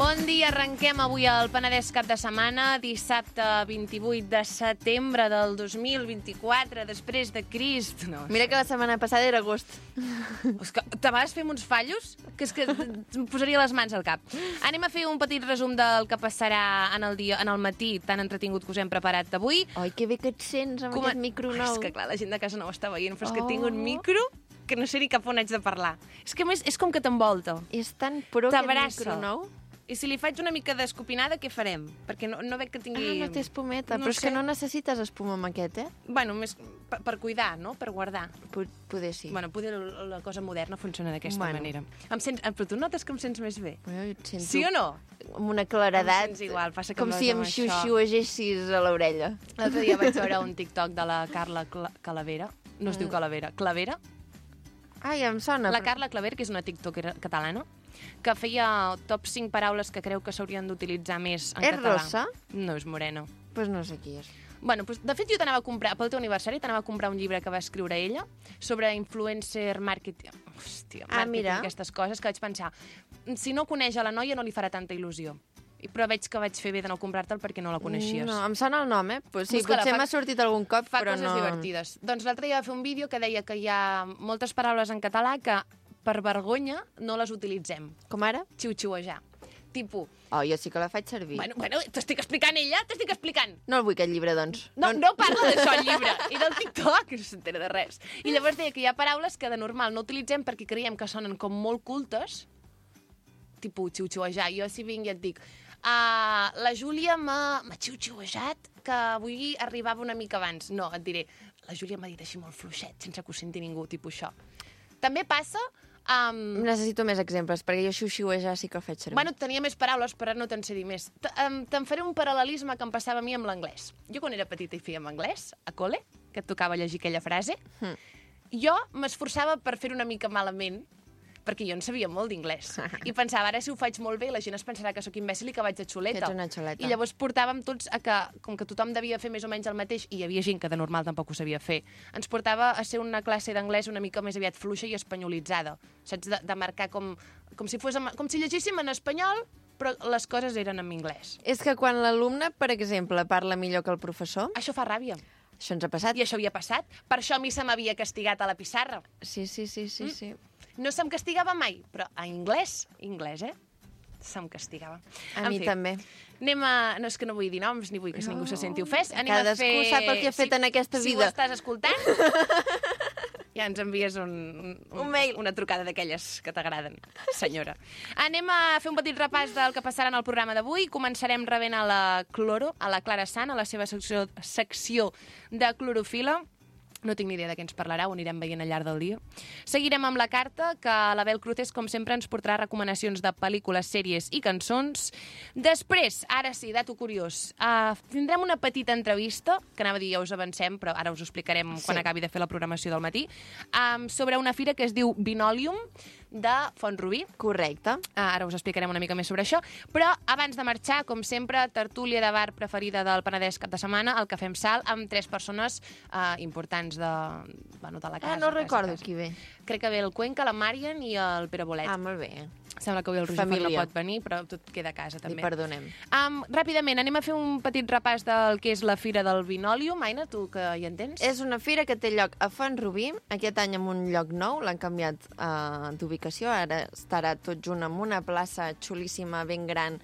Bon dia, arrenquem avui el Penedès cap de setmana, dissabte 28 de setembre del 2024, després de Crist. No, Mira que la setmana passada era agost. És que te vas fer uns fallos que és que em posaria les mans al cap. Anem a fer un petit resum del que passarà en el matí tan entretingut que us hem preparat avui. Ai, que bé que et sents amb aquest micro nou. És que clar, la gent de casa no ho està veient, però és que tinc un micro que no sé ni cap on haig de parlar. És que a més és com que t'envolta. És tan pro aquest micro nou. I si li faig una mica d'escopinada, què farem? Perquè no veig que tingui... No té espumeta, però és que no necessites espuma amb aquest, Bueno, més per cuidar, no? Per guardar. Poder sí. Bueno, poder la cosa moderna funciona d'aquesta manera. Però tu notes que em sents més bé? Jo et sento sí o no? Amb una claredat. Em sents igual, passa que com si em xiu-xiuegessis a l'orella. L'altre dia vaig veure un TikTok de la Carla Calavera. No es diu Calavera. Clavera? Ai, em sona. La Carla Claver, que és una tiktokera catalana, que feia top 5 paraules que creu que s'haurien d'utilitzar més en català. És rossa? No, és morena. Doncs no sé qui és. Bueno, de fet, jo t'anava a comprar, pel teu aniversari, t'anava a comprar un llibre que va escriure ella sobre influencer marketing. Hòstia, marketing, mira. Aquestes coses, que vaig pensar, si no coneix a la noia no li farà tanta il·lusió. Però veig que vaig fer bé de no comprar-te'l perquè no la coneixies. No, em sona el nom, Pues sí, potser m'ha sortit algun cop, però no... Fa coses divertides. Doncs l'altre dia va fer un vídeo que deia que hi ha moltes paraules en català que per vergonya no les utilitzem. Com ara? Xiu-xiuejar. Tipo... Oh, jo sí que la faig servir. Bueno, t'estic explicant ella, t'estic explicant. No el vull, aquest llibre, doncs. No parla d'això, el llibre. I del TikTok, no s'entera de res. I llavors deia que hi ha paraules que de normal no utilitzem perquè creiem que sonen com molt cultes, tipus xiu-xiuejar. Jo si vinc i et dic... la Júlia m'ha xiu-xiuejat que avui arribava una mica abans. No, et diré, la Júlia m'ha dit així molt fluixet, sense que ho senti ningú, tipus això. També passa... Necessito més exemples, perquè jo xiu-xiuejar sí que el faig servir. Bueno, tenia més paraules, però ara no te'n sé dir més. Te'n faré un paral·lelisme que em passava a mi amb l'anglès. Jo quan era petita i fèiem anglès, a col·le, que et tocava llegir aquella frase, jo m'esforçava per fer una mica malament, perquè jo en sabia molt d'inglès. I pensava, ara si ho faig molt bé, la gent es pensarà que sóc imbècil i que vaig de xuleta. Que ets una xuleta. I llavors portàvem tots a que, com que tothom devia fer més o menys el mateix, i hi havia gent que de normal tampoc ho sabia fer, ens portava a ser una classe d'anglès una mica més aviat fluixa i espanyolitzada. Saps? De marcar com si llegíssim en espanyol, però les coses eren en anglès. És que quan l'alumne, per exemple, parla millor que el professor... Això fa ràbia. Això ens ha passat. I això havia passat. Per això a mi se m'havia castigat a la pissarra. Sí. No se'm castigava mai, però a anglès, se'm castigava. A mi també. Anem a... No, és que no vull dir noms, ni vull que ningú se senti ofès. Cadascú sap el que ha fet en aquesta vida. Si ho estàs escoltant, ja ens envies un mail, una trucada d'aquelles que t'agraden, senyora. Anem a fer un petit repàs del que passarà en el programa d'avui. Començarem rebent a la Cloro, a la Clara Sant, a la seva secció de clorofila. No tinc ni idea de què ens parlarà, ho anirem veient al llarg del dia. Seguirem amb la carta, que l'Abel Cruces, com sempre, ens portarà recomanacions de pel·lícules, sèries i cançons. Després, ara sí, dato curiós, tindrem una petita entrevista, que anava a dir ja us avancem, però ara us ho explicarem quan acabi de fer la programació del matí, sobre una fira que es diu Vinòlium, de Font-rubí. Correcte. Ara us explicarem una mica més sobre això. Però abans de marxar, com sempre, tertúlia de bar preferida del Penedès cap de setmana, el Cafè amb Sal, amb 3 persones importants de la casa. No recordo qui ve. Crec que ve el Cuenca, la Marian i el Pere Bolet. Molt bé. Sembla que avui el Roger Font no pot venir, però tot queda a casa, també. Li perdonem. Ràpidament, anem a fer un petit repàs del que és la Fira del Vinòlium. Aina, tu que hi entens? És una fira que té lloc a Font-rubí, aquest any en un lloc nou, l'han canviat d'ubicació, ara estarà tot junt en una plaça xulíssima, ben gran,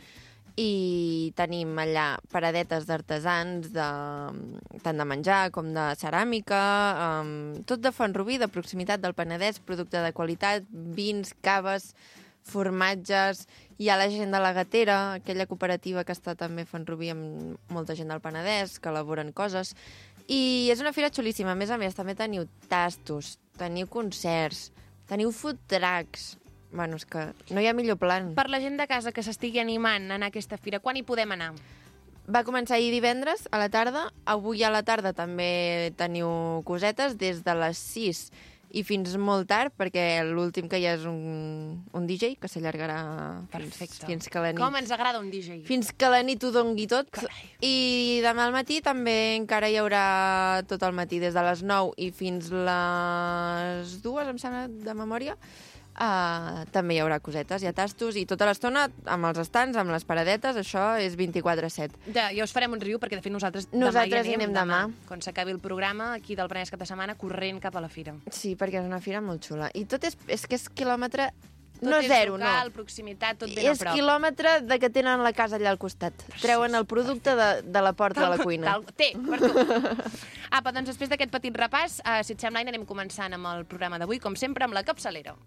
i tenim allà paradetes d'artesans, tant de menjar com de ceràmica, tot de Font-rubí, de proximitat del Penedès, producte de qualitat, vins, caves, formatges, hi ha la gent de la Gatera, aquella cooperativa que està també a Font-rubí amb molta gent del Penedès, que elaboren coses, i és una fira xulíssima. A més, també teniu tastos, teniu concerts, teniu food trucks. Bueno, és que no hi ha millor plan. Per la gent de casa que s'estigui animant a anar a aquesta fira, quan hi podem anar? Va començar ahir divendres a la tarda, avui a la tarda també teniu cosetes des de les 6 i fins molt tard, perquè l'últim que hi ha és un DJ que s'allargarà fins que la nit. Com ens agrada un DJ. Fins que la nit ho dongui tot. Carai. I demà al matí també encara hi haurà tot el matí, des de les 9 i fins les 2, em sembla, de memòria. també hi haurà cosetes, hi ha tastos, i tota l'estona amb els estants, amb les paradetes, això és 24/7. Ja us farem un review, perquè de fet nosaltres hi anem demà. Quan s'acabi el programa, aquí del Penedès cap de setmana, corrent cap a la fira. Sí, perquè és una fira molt xula. I tot és que és quilòmetre... Tot no és zero, local, no. proximitat, tot ben a prop. És quilòmetre de que tenen la casa allà al costat. Treuen el producte de la porta de la cuina. Té, per tu. Apa, doncs després d'aquest petit repàs, si et sembla, anem començant amb el programa d'avui, com sempre, amb la capçalera.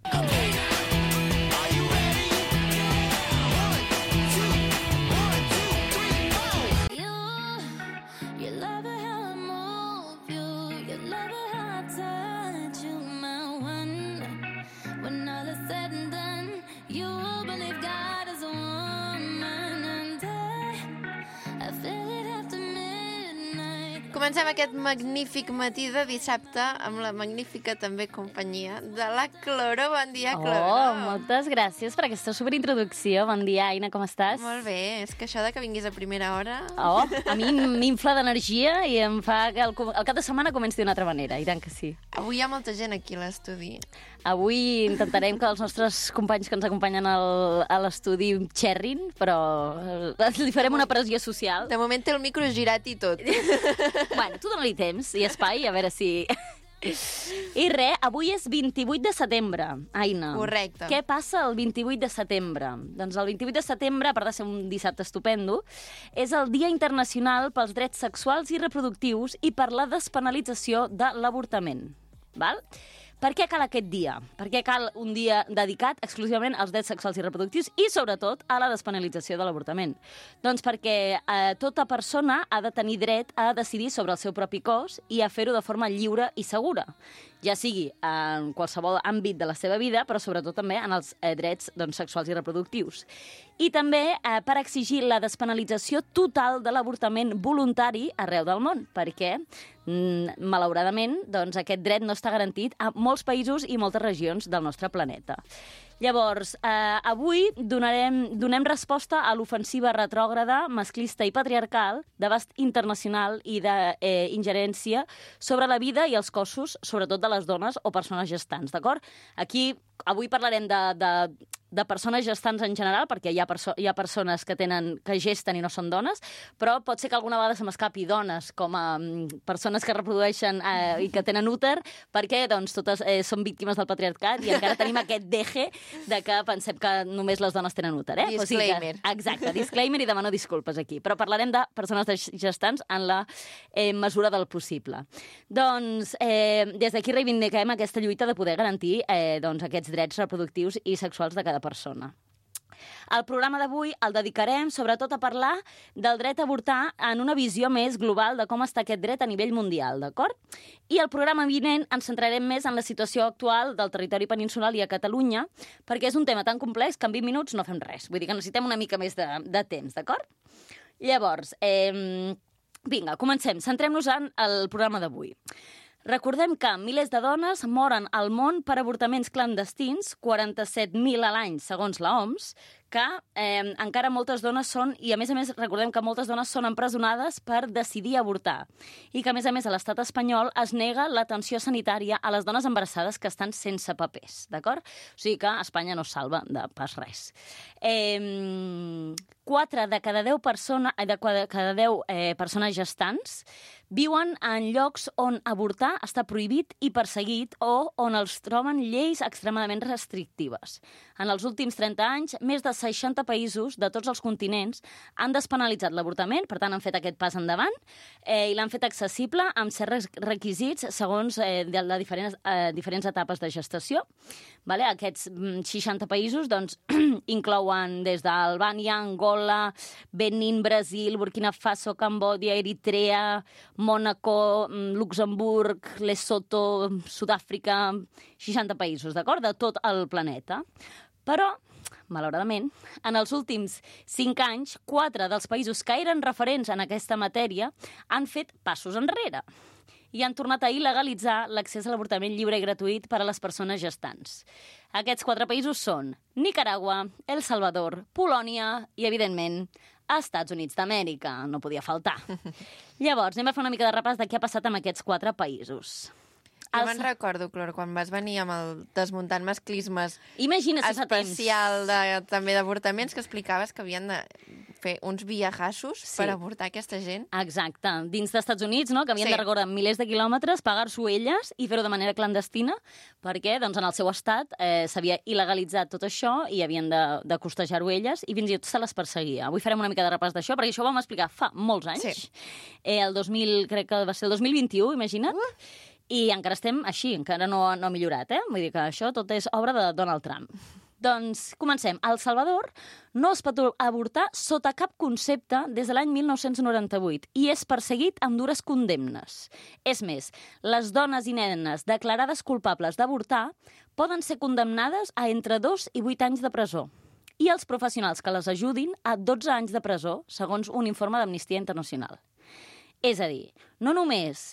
Comencem aquest magnífic matí de dissabte amb la magnífica també companyia de la Cloro. Bon dia, Cloro. Oh, moltes gràcies per aquesta superintroducció. Bon dia, Aina, com estàs? Molt bé, és que això de que vinguis a primera hora... Oh, a mi m'infla d'energia i em fa que el cap de setmana comenci d'una altra manera, i tant que sí. Avui hi ha molta gent aquí a l'estudi. Avui intentarem que els nostres companys que ens acompanyen a l'estudi xerrin, però li farem una pressió social. De moment té el micro girat i tot. Bueno, tu dona-li temps i espai, a veure si... I res, avui és 28 de setembre, Aina. Correcte. Què passa el 28 de setembre? Doncs el 28 de setembre, a part de ser un dissabte estupendo, és el Dia Internacional pels Drets Sexuals i Reproductius i per la despenalització de l'avortament. Val? Per què cal aquest dia? Per què cal un dia dedicat exclusivament als drets sexuals i reproductius i, sobretot, a la despenalització de l'avortament? Doncs perquè tota persona ha de tenir dret a decidir sobre el seu propi cos i a fer-ho de forma lliure i segura, ja sigui en qualsevol àmbit de la seva vida, però sobretot també en els drets sexuals i reproductius. I també per exigir la despenalització total de l'avortament voluntari arreu del món, perquè, malauradament, aquest dret no està garantit a molts països i moltes regions del nostre planeta. Llavors, avui donem resposta a l'ofensiva retrògrada, masclista i patriarcal d'abast internacional i d'ingerència sobre la vida i els cossos, sobretot de les dones o persones gestants, d'acord? Aquí, avui parlarem de persones gestants en general, perquè hi ha persones que gesten i no són dones, però pot ser que alguna vegada se m'escapi dones com a persones que reprodueixen i que tenen úter, perquè totes són víctimes del patriarcat i encara tenim aquest deje de que pensem que només les dones tenen úter. Disclaimer. Exacte, disclaimer, i demano disculpes aquí. Però parlarem de persones gestants en la mesura del possible. Doncs des d'aquí reivindiquem aquesta lluita de poder garantir aquests drets reproductius i sexuals de cada persona. El programa d'avui el dedicarem sobretot a parlar del dret a avortar en una visió més global de com està aquest dret a nivell mundial, d'acord? I el programa vinent ens centrarem més en la situació actual del territori peninsular i a Catalunya, perquè és un tema tan complex que en 20 minuts no fem res. Vull dir que necessitem una mica més de temps, d'acord? Llavors, vinga, comencem. Centrem-nos en el programa d'avui. Recordem que milers de dones moren al món per avortaments clandestins, 47.000 a l'any, segons l'OMS, que encara moltes dones són, i a més recordem que moltes dones són empresonades per decidir avortar, i que a més a l'estat espanyol es nega l'atenció sanitària a les dones embarassades que estan sense papers, d'acord? O sigui que Espanya no es salva de pas res. 4 de cada 10 persones gestants viuen en llocs on avortar està prohibit i perseguit o on els troben lleis extremadament restrictives. En els últims 30 anys, més de 60 països de tots els continents han despenalitzat l'avortament, per tant han fet aquest pas endavant, i l'han fet accessible amb certs requisits segons de diferents etapes de gestació. Aquests 60 països inclouen des d'Albània, Angola, Benín, Brasil, Burkina Faso, Cambòdia, Eritrea, Mònaco, Luxemburg, Lesotho, Sud-àfrica, 60 països, d'acord? De tot el planeta. Però, malauradament, en els últims 5 anys, 4 dels països que eren referents en aquesta matèria han fet passos enrere i han tornat a il·legalitzar l'accés a l'avortament lliure i gratuït per a les persones gestants. Aquests 4 països són Nicaragua, El Salvador, Polònia i, evidentment, Estats Units d'Amèrica. No podia faltar. Llavors, anem a fer una mica de repàs de què ha passat amb aquests 4 països. Jo me'n recordo, Clor, quan vas venir amb el Desmuntant Masclismes Imagina si fa temps. especial també d'avortaments, que explicaves que havien de fer uns viajassos per avortar aquesta gent. Exacte. Dins dels Estats Units, no?, que havien de recórrer milers de quilòmetres, pagar-s'ho elles i fer-ho de manera clandestina, perquè doncs, en el seu estat s'havia il·legalitzat tot això i havien de costejar-ho elles i fins i tot se les perseguia. Avui farem una mica de repàs d'això, perquè això ho vam explicar fa molts anys. Sí. El 2000, crec que va ser el 2021, imagina't. I encara estem així, encara no ha millorat, eh? Vull dir que això tot és obra de Donald Trump. Doncs comencem. A El Salvador no es pot avortar sota cap concepte des de l'any 1998 i és perseguit amb dures condemnes. És més, les dones i nenes declarades culpables d'avortar poden ser condemnades a entre 2 i 8 anys de presó. I els professionals que les ajudin a 12 anys de presó, segons un informe d'Amnistia Internacional. És a dir, no només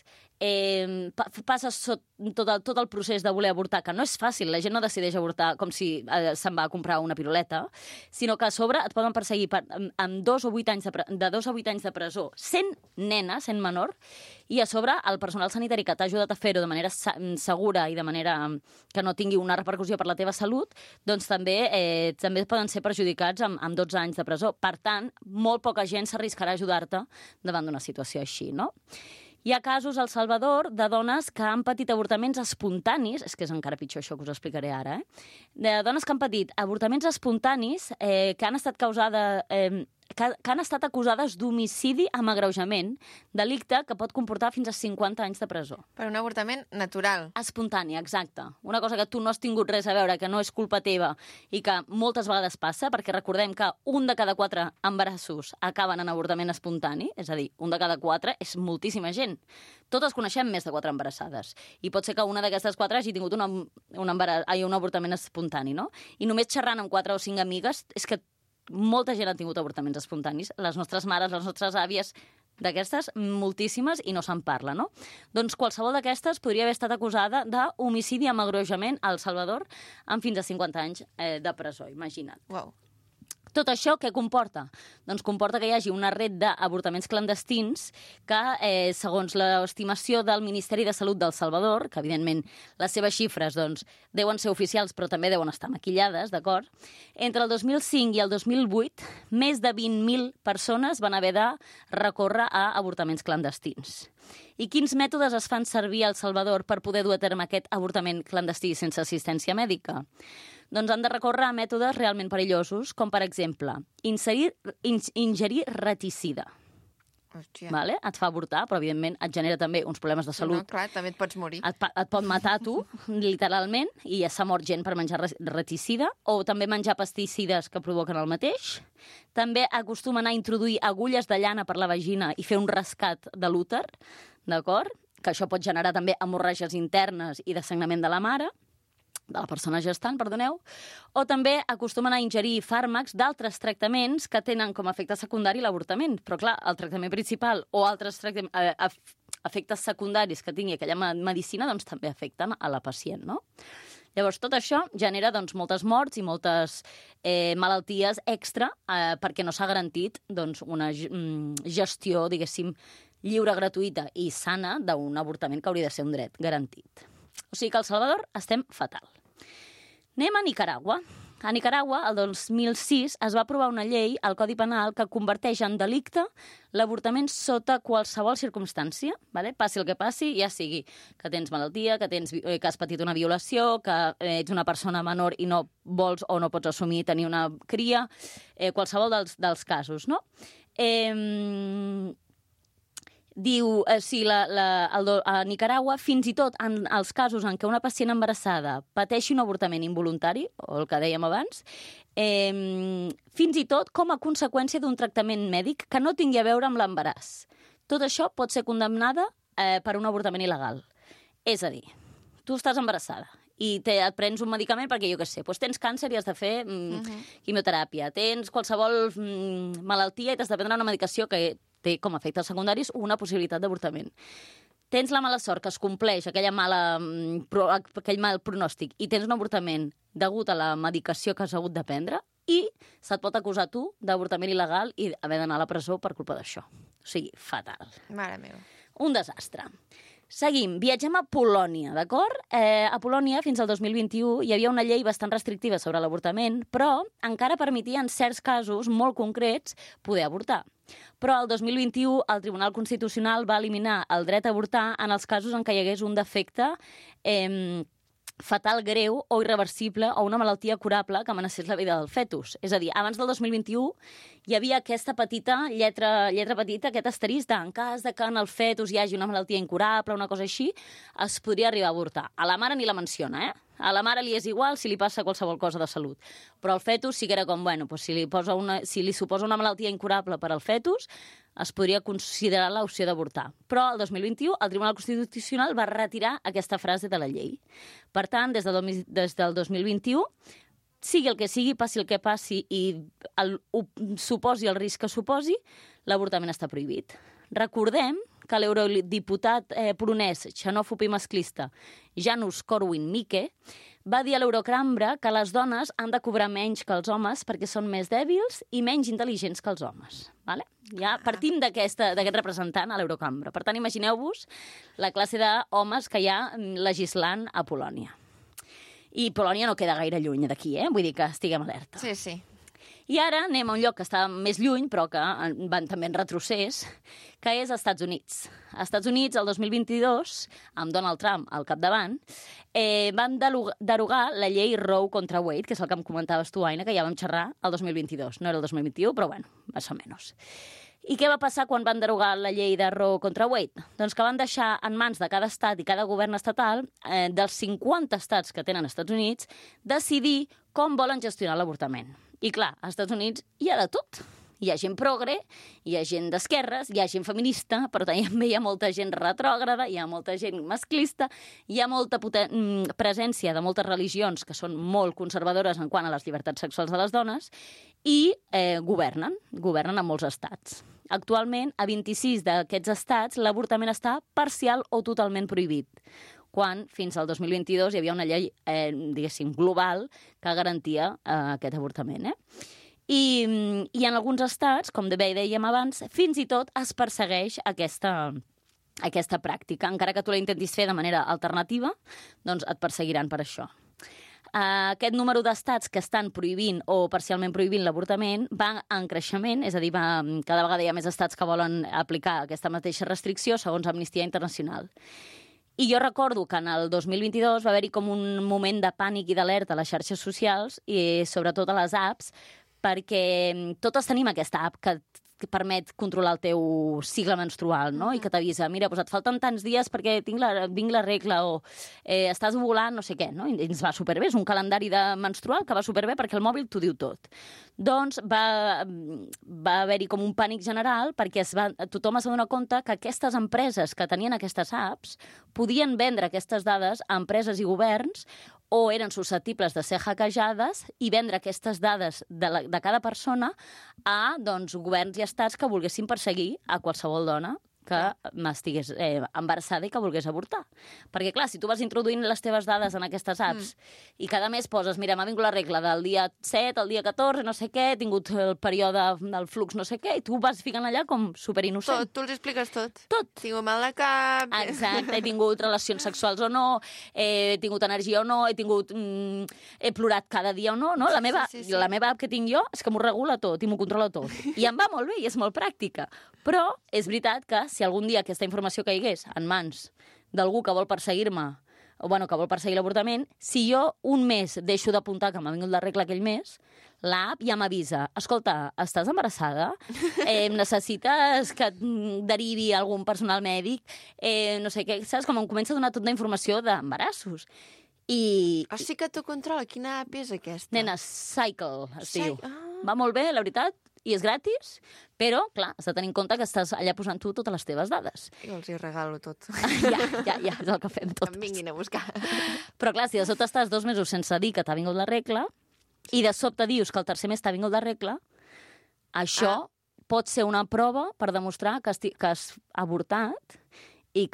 passes tot el procés de voler avortar, que no és fàcil, la gent no decideix avortar com si se'n va a comprar una piruleta, sinó que a sobre et poden perseguir amb 2 o 8 anys de 2 a 8 anys de presó, sent nena, sent menor, i a sobre el personal sanitari que t'ha ajudat a fer-ho de manera segura i de manera que no tingui una repercussió per la teva salut, doncs també poden ser perjudicats amb 12 anys de presó. Per tant, molt poca gent s'arriscarà a ajudar-te davant d'una situació així, no? Hi ha casos al Salvador de dones que han patit avortaments espontanis, és que és encara pitjor això que us explicaré ara, de dones que han patit avortaments espontanis que han estat que han estat acusades d'homicidi amb agreujament, delicte que pot comportar fins a 50 anys de presó. Per un avortament natural. Espontani, exacte. Una cosa que tu no has tingut res a veure, que no és culpa teva i que moltes vegades passa, perquè recordem que 1 de cada 4 embarassos acaben en avortament espontani, és a dir, 1 de cada 4 és moltíssima gent. Totes coneixem més de 4 embarassades. I pot ser que una d'aquestes 4 hagi tingut un avortament espontani, no? I només xerrant amb 4 o 5 amigues és que molta gent ha tingut avortaments espontanis. Les nostres mares, les nostres àvies, d'aquestes, moltíssimes, i no se'n parla, no? Doncs qualsevol d'aquestes podria haver estat acusada d'homicidi amb agreujament a El Salvador amb fins a 50 anys de presó, imagina't. Uau. Tot això què comporta? Doncs comporta que hi hagi una red d'avortaments clandestins que, segons l'estimació del Ministeri de Salut del Salvador, que evidentment les seves xifres doncs, deuen ser oficials però també deuen estar maquillades, d'acord? Entre el 2005 i el 2008, més de 20.000 persones van haver de recórrer a avortaments clandestins. I quins mètodes es fan servir a El Salvador per poder dur a terme aquest avortament clandestí sense assistència mèdica? Doncs han de recórrer a mètodes realment perillosos, com per exemple, ingerir reticida. Hòstia. Vale? Et fa avortar, però evidentment et genera també uns problemes de salut. No, clar, també et pots morir. Et pot matar tu, literalment, i ja s'ha mort gent per menjar reticida, o també menjar pesticides que provoquen el mateix. També acostumen a introduir agulles de llana per la vagina i fer un rescat de l'úter, d'acord? Que això pot generar també hemorràgies internes i dessagnament de la mare, de la persona gestant, perdoneu, o també acostumen a ingerir fàrmacs d'altres tractaments que tenen com a efecte secundari l'avortament. Però, clar, el tractament principal o altres efectes secundaris que tingui aquella medicina doncs, també afecten a la pacient, no? Llavors, tot això genera doncs, moltes morts i moltes malalties extra perquè no s'ha garantit doncs, una gestió, diguéssim, lliure, gratuïta i sana d'un avortament que hauria de ser un dret garantit. O sigui que al Salvador estem fatal. Anem a Nicaragua. A Nicaragua, el 2006, es va aprovar una llei al Codi Penal que converteix en delicte l'avortament sota qualsevol circumstància, vale? Passi el que passi, ja sigui que tens malaltia, que has patit una violació, que ets una persona menor i no vols o no pots assumir tenir una cria, qualsevol dels casos, no? Diu, a Nicaragua, fins i tot en els casos en què una pacient embarassada pateixi un avortament involuntari, o el que dèiem abans, fins i tot com a conseqüència d'un tractament mèdic que no tingui a veure amb l'embaràs. Tot això pot ser condemnada per un avortament il·legal. És a dir, tu estàs embarassada i et prens un medicament perquè, jo què sé, doncs tens càncer i has de fer quimioteràpia, tens qualsevol malaltia i t'has de prendre una medicació que té com a efectes secundaris una possibilitat d'avortament. Tens la mala sort que es compleix aquell mal pronòstic i tens un avortament degut a la medicació que has hagut de prendre i se't pot acusar tu d'avortament il·legal i haver d'anar a la presó per culpa d'això. O sigui, fatal. Mare meva. Un desastre. Seguim, viatgem a Polònia, d'acord? A Polònia, fins al 2021, hi havia una llei bastant restrictiva sobre l'avortament, però encara permetia en certs casos molt concrets poder avortar. Però el 2021 el Tribunal Constitucional va eliminar el dret a avortar en els casos en què hi hagués un defecte fatal greu o irreversible o una malaltia curable que amenacés la vida del fetus. És a dir, abans del 2021 hi havia aquesta petita lletra petita, aquest asterisc en cas de que en el fetus hi hagi una malaltia incurable, una cosa així, es podria arribar a avortar. A la mare ni la menciona, A la mare li és igual si li passa qualsevol cosa de salut. Però el fetus sí que era com, bueno, doncs si li suposa una malaltia incurable per al fetus, es podria considerar l'opció d'avortar. Però el 2021 el Tribunal Constitucional va retirar aquesta frase de la llei. Per tant, des del 2021, sigui el que sigui, passi el que passi i suposi el risc que suposi, l'avortament està prohibit. Recordem que l'eurodiputat polonès xenòfob i masclista Janusz Korwin-Mikke va dir a l'Eurocambra que les dones han de cobrar menys que els homes perquè són més dèbils i menys intel·ligents que els homes. Vale? Ja partim d'aquest representant a l'Eurocambra. Per tant, imagineu-vos la classe d'homes que hi ha legislant a Polònia. I Polònia no queda gaire lluny d'aquí, vull dir que estiguem alerta. Sí, sí. I ara anem a un lloc que està més lluny, però que van també en retrocés, que és als Estats Units. Als Estats Units, el 2022, amb Donald Trump al capdavant, van derogar la llei Roe contra Wade, que és el que em comentaves tu, Aina, que ja vam xerrar el 2022. No era el 2021, però bueno, més o menys. I què va passar quan van derogar la llei de Roe contra Wade? Doncs que van deixar en mans de cada estat i cada govern estatal, dels 50 estats que tenen als Estats Units, decidir com volen gestionar l'avortament. I clar, als Estats Units hi ha de tot. Hi ha gent progre, hi ha gent d'esquerres, hi ha gent feminista, però també hi ha molta gent retrògrada, hi ha molta gent masclista, hi ha molta presència de moltes religions que són molt conservadores en quant a les llibertats sexuals de les dones i governen a molts estats. Actualment, a 26 d'aquests estats, l'avortament està parcial o totalment prohibit, quan fins al 2022 hi havia una llei, diguéssim, global que garantia aquest avortament. I en alguns estats, com bé dèiem abans, fins i tot es persegueix aquesta pràctica. Encara que tu la intentis fer de manera alternativa, doncs et perseguiran per això. Aquest número d'estats que estan prohibint o parcialment prohibint l'avortament va en creixement, és a dir, cada vegada hi ha més estats que volen aplicar aquesta mateixa restricció segons Amnistia Internacional. I jo recordo que en el 2022 va haver-hi com un moment de pànic i d'alerta a les xarxes socials i sobretot a les apps, perquè totes tenim aquesta app que permet controlar el teu cicle menstrual, no? I que t'avisa, mira, doncs et falten tants dies perquè vinc la regla o estàs ovulant, no sé què, no? I ens va superbé, és un calendari menstrual que va superbé perquè el mòbil t'ho diu tot. Doncs va haver-hi com un pànic general perquè tothom es va donar compte que aquestes empreses que tenien aquestes apps podien vendre aquestes dades a empreses i governs o eren susceptibles de ser hackejades i vendre aquestes dades de cada persona a governs i estats que volguessin perseguir a qualsevol dona que estigués embarassada i que volgués avortar. Perquè, clar, si tu vas introduint les teves dades en aquestes apps i cada mes poses, mira, m'ha vingut la regla del dia 7 al dia 14, no sé què, he tingut el període del flux no sé què, i tu vas ficant allà com superinnocent. Tot, tu els expliques tot. Tot. Tinc mal de cap... Exacte, he tingut relacions sexuals o no, he tingut energia o no, he plorat cada dia o no, no? La meva app que tinc jo és que m'ho regula tot i m'ho controla tot. I em va molt bé i és molt pràctica. Però és veritat que si algun dia aquesta informació caigués en mans d'algú que vol perseguir-me, o que vol perseguir l'avortament, si jo un mes deixo d'apuntar que m'ha vingut la regla aquell mes, l'app ja m'avisa, escolta, estàs embarassada? Necessites que et derivi algun personal mèdic? No sé què, saps? Com em comença a donar tota la informació d'embarassos. O sí que t'ho controla. Quina app és aquesta? Nena, Cycle es diu. Va molt bé, la veritat, i és gratis, però, clar, has de tenir en compte que estàs allà posant tu totes les teves dades. Jo els hi regalo tot. Ja, és el que fem totes. Que em vinguin a buscar. Però, clar, si de sobte estàs 2 mesos sense dir que t'ha vingut la regla i de sobte dius que el tercer mes t'ha vingut la regla, això pot ser una prova per demostrar que has avortat i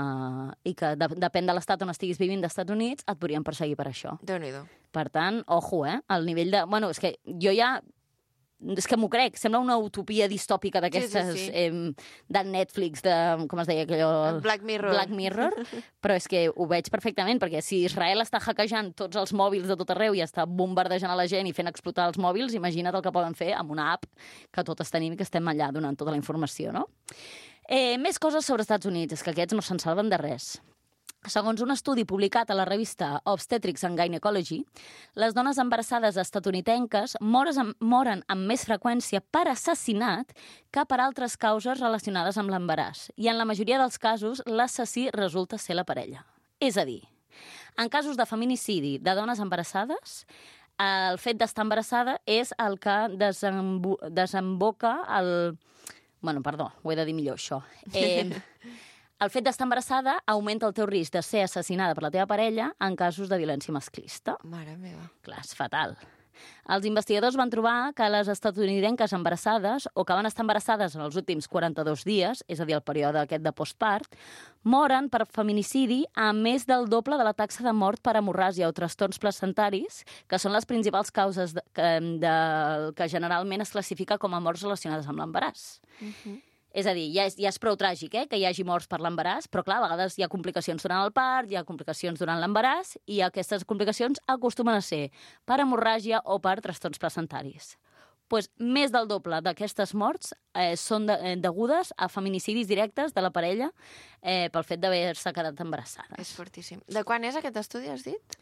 que depèn de l'estat on estiguis vivint dels Estats Units, et podrien perseguir per això. Déu-n'hi-do. Per tant, ojo, el nivell de... Bueno, és que jo ja és que m'ho crec, sembla una utopia distòpica d'aquestes de Netflix, com es deia allò? Black Mirror, però és que ho veig perfectament, perquè si Israel està hackejant tots els mòbils de tot arreu i està bombardejant a la gent i fent explotar els mòbils, imagina't el que poden fer amb una app que totes tenim i que estem allà donant tota la informació, no? Més coses sobre Estats Units, és que aquests no se'n salven de res. Segons un estudi publicat a la revista Obstetrics and Gynecology, les dones embarassades estatunidenques moren amb més freqüència per assassinat que per altres causes relacionades amb l'embaràs. I en la majoria dels casos, l'assassí resulta ser la parella. És a dir, en casos de feminicidi de dones embarassades, el fet d'estar embarassada és el que desemboca el... Bueno, perdó, ho he de dir millor, això. El fet d'estar embarassada augmenta el teu risc de ser assassinada per la teva parella en casos de violència masclista. Mare meva. Clar, és fatal. Els investigadors van trobar que les estatunidenques embarassades o que van estar embarassades en els últims 42 dies, és a dir, el període aquest de postpart, moren per feminicidi a més del doble de la taxa de mort per hemorràgia o trastorns placentaris, que són les principals causes que generalment es classifica com a morts relacionades amb l'embaràs. És a dir, ja és prou tràgic que hi hagi morts per l'embaràs, però clar, a vegades hi ha complicacions durant el part, hi ha complicacions durant l'embaràs, i aquestes complicacions acostumen a ser per hemorràgia o per trastorns placentaris. Pues més del doble d'aquestes morts són degudes a feminicidis directes de la parella pel fet d'haver-se quedat embarassades. És fortíssim. De quan és aquest estudi, has dit?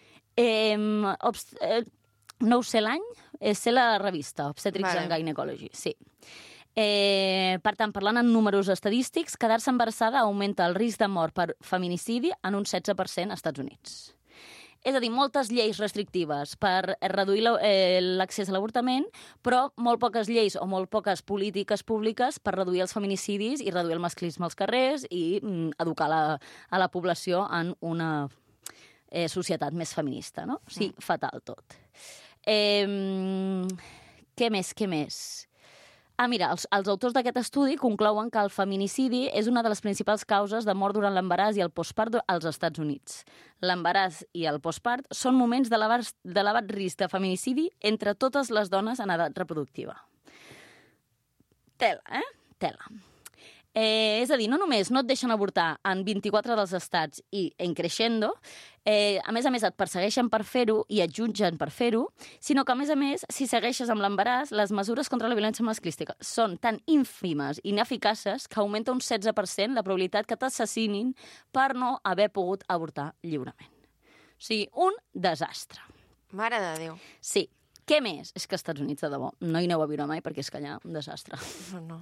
No ho sé l'any, sé la revista Obstetrics and Gynecology, sí. Per tant, parlant en números estadístics, quedar-se embarassada augmenta el risc de mort per feminicidi en un 16% als Estats Units. És a dir, moltes lleis restrictives per reduir l'accés a l'avortament, però molt poques lleis o molt poques polítiques públiques per reduir els feminicidis i reduir el masclisme als carrers i educar a la població en una societat més feminista, no? Sí, fatal tot. Què més? Mira, els autors d'aquest estudi conclouen que el feminicidi és una de les principals causes de mort durant l'embaràs i el postpart als Estats Units. L'embaràs i el postpart són moments d'elevat risc de feminicidi entre totes les dones en edat reproductiva. Tela. És a dir, no només no et deixen avortar en 24 dels estats i en creixendo, a més et persegueixen per fer-ho i et jutgen per fer-ho, sinó que, a més, si segueixes amb l'embaràs, les mesures contra la violència masclista són tan ínfimes i ineficaces que augmenta un 16% la probabilitat que t'assassinin per no haver pogut avortar lliurement. O sigui, un desastre. Mare de Déu. Sí. Què més? És que als Estats Units, de debò, no hi aneu a viure mai perquè és que allà un desastre. No.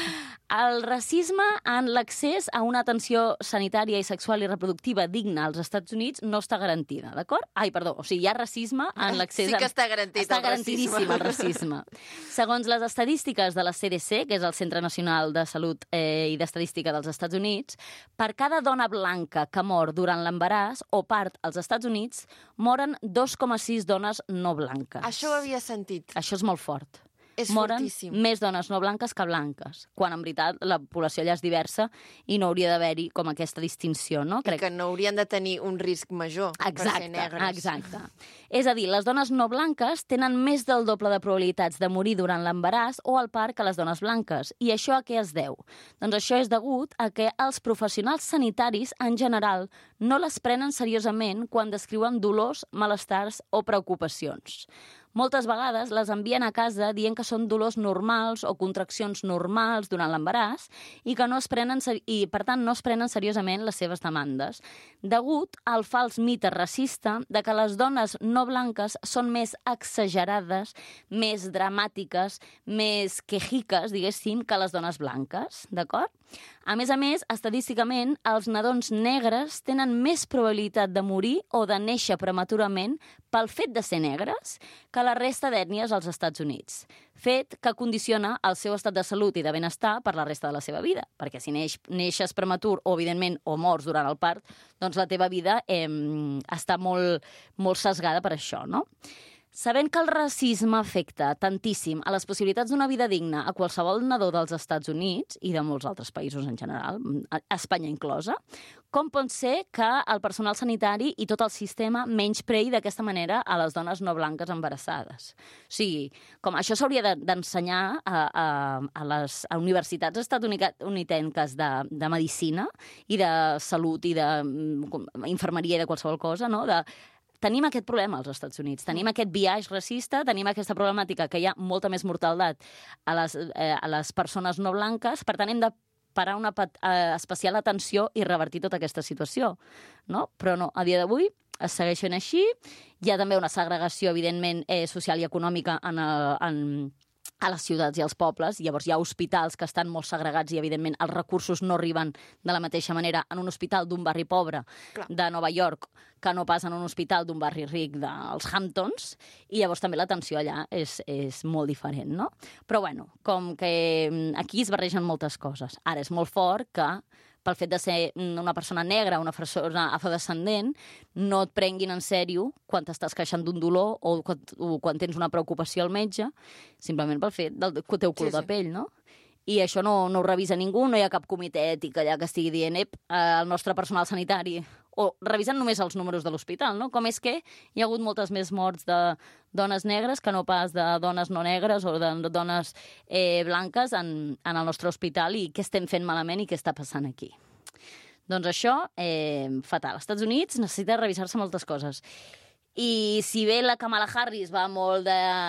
El racisme en l'accés a una atenció sanitària i sexual i reproductiva digna als Estats Units no està garantida, d'acord? O sigui, hi ha racisme en l'accés... Sí que està garantit el racisme. Està garantidíssim el racisme. Segons les estadístiques de la CDC, que és el Centre Nacional de Salut i d'Estadística dels Estats Units, per cada dona blanca que mor durant l'embaràs o part als Estats Units, moren 2,6 dones no blanques. Això ho havia sentit. Això és molt fort. És moren fortíssim. Més dones no blanques que blanques, quan en veritat la població allà és diversa i no hauria d'haver-hi com aquesta distinció, no? I que no haurien de tenir un risc major per ser negres. Exacte. És a dir, les dones no blanques tenen més del doble de probabilitats de morir durant l'embaràs o al part que les dones blanques. I això a què es deu? Doncs això és degut a que els professionals sanitaris, en general, no les prenen seriosament quan descriuen dolors, malestars o preocupacions. Moltes vegades les envien a casa dient que són dolors normals o contraccions normals durant l'embaràs i que per tant no es prenen seriosament les seves demandes, degut al fals mite racista de que les dones no blanques són més exagerades, més dramàtiques, més quejiques, diguéssim, que les dones blanques, d'acord? A més, estadísticament, els nadons negres tenen més probabilitat de morir o de néixer prematurament pel fet de ser negres que la resta d'ètnies als Estats Units, fet que condiciona el seu estat de salut i de benestar per la resta de la seva vida, perquè si neixes prematur o, evidentment, o mors durant el part, doncs la teva vida està molt, molt sesgada per això, no? Sabent que el racisme afecta tantíssim a les possibilitats d'una vida digna a qualsevol nadó dels Estats Units i de molts altres països en general, Espanya inclosa, com pot ser que el personal sanitari i tot el sistema menysprei d'aquesta manera a les dones no blanques embarassades? O sigui, com això s'hauria d'ensenyar a les universitats estatunidenques de medicina i de salut i d'infermeria i de qualsevol cosa, no?, tenim aquest problema als Estats Units, tenim aquest biaix racista, tenim aquesta problemàtica que hi ha molta més mortaldat a les persones no blanques, per tant hem de parar una especial atenció i revertir tota aquesta situació, no? Però no, a dia d'avui es segueixen així, hi ha també una segregació, evidentment, social i econòmica a les ciutats i als pobles, llavors hi ha hospitals que estan molt segregats i, evidentment, els recursos no arriben de la mateixa manera en un hospital d'un barri pobre de Nova York que no pas en un hospital d'un barri ric dels Hamptons, i llavors també l'atenció allà és molt diferent, no? Però, bueno, com que aquí es barregen moltes coses. Ara és molt fort que pel fet de ser una persona negra, una persona afrodescendent, no et prenguin en sèrio quan t'estàs queixant d'un dolor o quan tens una preocupació al metge, simplement pel fet del teu color de pell, no? I això no ho revisa ningú, no hi ha cap comitè ètic allà que estigui dient el nostre personal sanitari, o revisant només els números de l'hospital, no? Com és que hi ha hagut moltes més morts de dones negres que no pas de dones no negres o de dones blanques en el nostre hospital, i què estem fent malament i què està passant aquí. Doncs això, fatal. Els Estats Units necessita revisar-se moltes coses. I si bé la Kamala Harris va molt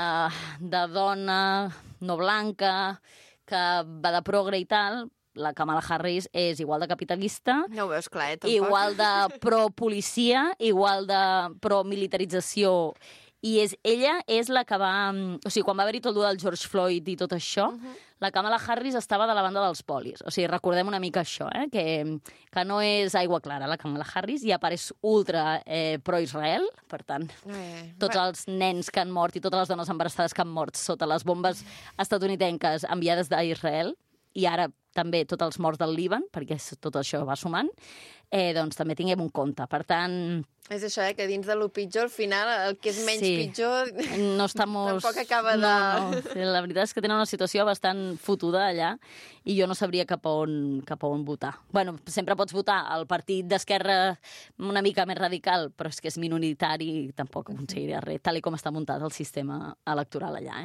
de dona no blanca, que va de progre i tal, la Kamala Harris és igual de capitalista, no ho veus clar, tampoc. Igual de pro-policia, igual de pro-militarització, i ella és la que va... O sigui, quan va haver-hi tot el del George Floyd i tot això, la Kamala Harris estava de la banda dels polis. O sigui, recordem una mica això, que no és aigua clara, la Kamala Harris, i apareix ultra pro-Israel, per tant, tots els nens que han mort i totes les dones embarassades que han mort sota les bombes estatunidenques enviades d'Israel, i ara també tots els morts del Líban, perquè tot això va sumant, doncs també tinguem un compte. Per tant... És això, que dins de lo pitjor, al final, el que és menys pitjor no tampoc acaba de... No. La veritat és que tenen una situació bastant fotuda allà, i jo no sabria cap a on votar. Bueno, sempre pots votar al partit d'esquerra una mica més radical, però és que és minoritari i tampoc aconseguiria res, tal com està muntat el sistema electoral allà,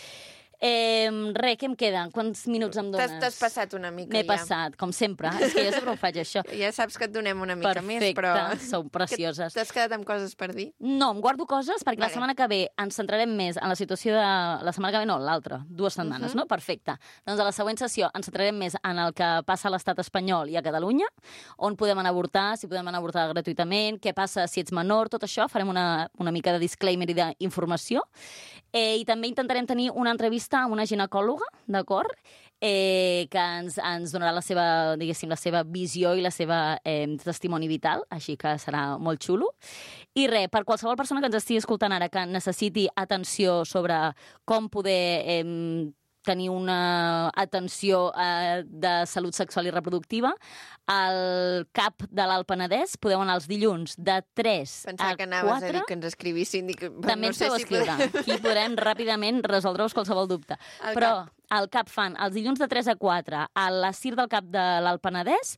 què em queda? Quants minuts em dones? T'has passat una mica, M'he passat, com sempre. És que jo sempre ho faig, això. Ja saps que et donem una mica més, però... Perfecte, sou precioses. T'has quedat amb coses per dir? No, em guardo coses perquè la setmana que ve ens centrarem més en la situació de... La setmana que ve no, l'altra, 2 setmanes, no? Perfecte. Doncs a la següent sessió ens centrarem més en el que passa a l'estat espanyol i a Catalunya, on podem anar a avortar, si podem anar a avortar gratuïtament, què passa si ets menor, tot això. Farem una mica de disclaimer i d'informació. I també intentarem tenir una entrevista amb una ginecòloga, d'acord? Que ens donarà la seva, diguéssim, la seva visió i la seva testimoni vital, així que serà molt xulo. I res, per qualsevol persona que ens estigui escoltant ara que necessiti atenció sobre com poder tenir una atenció de salut sexual i reproductiva, al CAP de l'Alt Penedès podeu anar els dilluns de 3 a 4. Pensava que anaves a dir que ens escrivissin. També ens podeu escriure. Aquí podrem ràpidament resoldre-vos qualsevol dubte. Però al CAP fan els dilluns de 3 a 4 a la CIR del CAP de l'Alt Penedès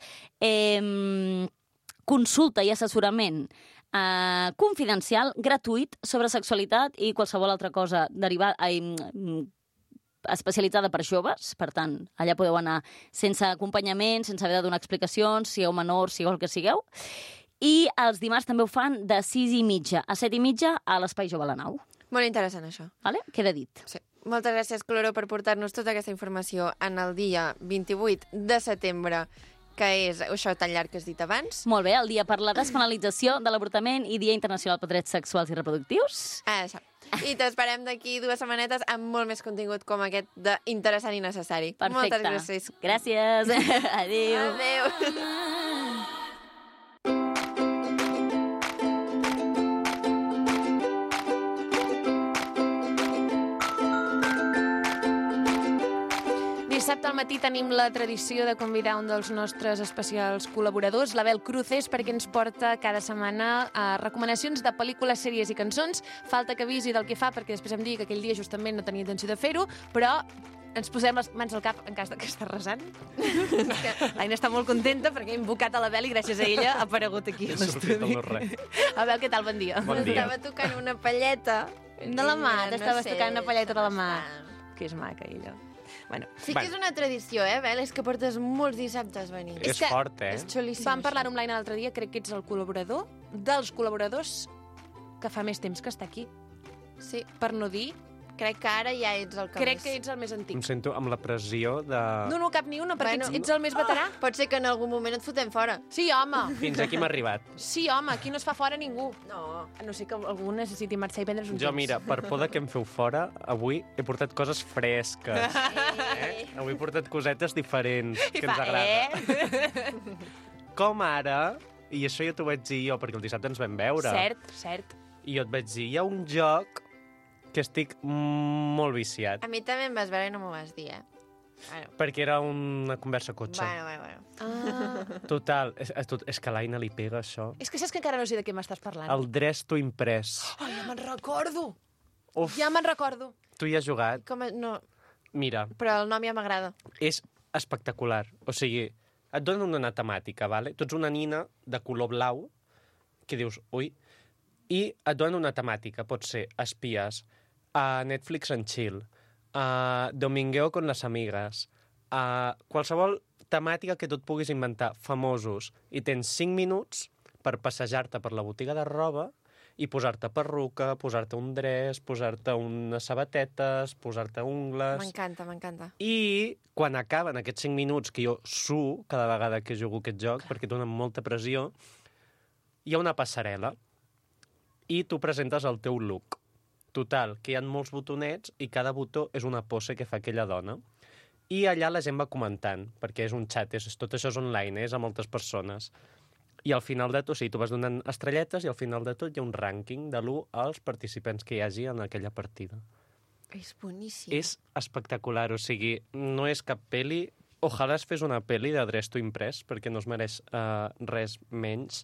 consulta i assessorament confidencial, gratuït, sobre sexualitat i qualsevol altra cosa derivada especialitzada per joves, per tant, allà podeu anar sense acompanyament, sense haver de donar explicacions, sigueu menors, sigueu el que sigueu. I els dimarts també ho fan de 6:30 a 7:30 a l'Espai Jove a la Nau. Molt interessant, això. Vale? Queda dit. Sí. Moltes gràcies, Cloro, per portar-nos tota aquesta informació en el dia 28 de setembre, que és això tan llarg que has dit abans. Molt bé, el dia per la despenalització de l'avortament i Dia Internacional per Drets Sexuals i Reproductius. Això. I t'esperem d'aquí 2 setmanetes amb molt més contingut com aquest d'interessant i necessari. Perfecte. Moltes gràcies. Gràcies. Adéu. Adéu. dissabte al matí tenim la tradició de convidar un dels nostres especials col·laboradors, l'Abel Cruces, perquè ens porta cada setmana recomanacions de pel·lícules, sèries i cançons. Falta que avisi del que fa, perquè després em digui que aquell dia justament no tenia intenció de fer-ho, però ens posem les mans al cap en cas que està resant. L'Aina està molt contenta perquè ha invocat a l'Abel i gràcies a ella ha aparegut aquí a l'estudi. Abel, què tal? Bon dia. Bon dia. Estava tocant una palleta. De la mà, t'estaves tocant una palleta de la mà. Que és maca, ella. Bueno, sí que és una tradició, Bel? És que portes molts dissabtes venint. És fort, És xulíssim. vam parlar amb l'Aina l'altre dia, crec que ets el col·laborador dels col·laboradors que fa més temps que està aquí. Sí, Per no dir, crec que ara ja ets el que crec més... que ets el més antic. Em sento amb la pressió de... No, cap ni una, perquè Bueno. ets el més veterà. Pot ser que en algun moment et fotem fora. Sí, home. Fins aquí m'ha arribat. Sí, home, aquí no es fa fora ningú. No. A no ser que algú necessiti marxar i prendre's un Jo, temps. mira, per por de que em feu fora, avui he portat coses fresques. Avui he portat cosetes diferents que ens agrada. Com ara, i això ja t'ho vaig dir jo, perquè el dissabte ens vam veure. Cert. I jo et vaig dir, hi ha un joc que estic molt viciat. A mi també em vas veure i no m'ho vas dir, Bueno. Perquè era una conversa cotxe. Bueno. Ah. Total, és que a l'Aina li pega això. És que saps que encara no sé de què m'estàs parlant. El Dress to Impress. Ai, ja me'n recordo. Uf, Ja me'n recordo. tu hi has jugat? No, Mira, però el nom ja m'agrada. és espectacular. O sigui, et donen una temàtica, vale? Tu ets una nina de color blau, que dius, ui, i et donen una temàtica. Pot ser espies, Netflix and chill, Domingueo con las amigas, qualsevol temàtica que tu et puguis inventar, famosos, i tens 5 minuts per passejar-te per la botiga de roba i posar-te perruca, posar-te un dress, posar-te unes sabatetes, posar-te ungles... M'encanta. I quan acaben aquests 5 minuts, que jo suo cada vegada que jugo aquest joc, perquè donen molta pressió, hi ha una passarel·la i tu presentes el teu look. Total, que hi ha molts botonets i cada botó és una pose que fa aquella dona. I allà la gent va comentant, perquè és un xat, tot això és online, és a moltes persones. I al final de tot, tu vas donant estrelletes i al final de tot hi ha un rànquing de l'1 als participants que hi hagi en aquella partida. És boníssim. És espectacular, o sigui, no és cap pel·li. Ojalà es fes una pel·li de Dress to Impress, perquè no es mereix res menys.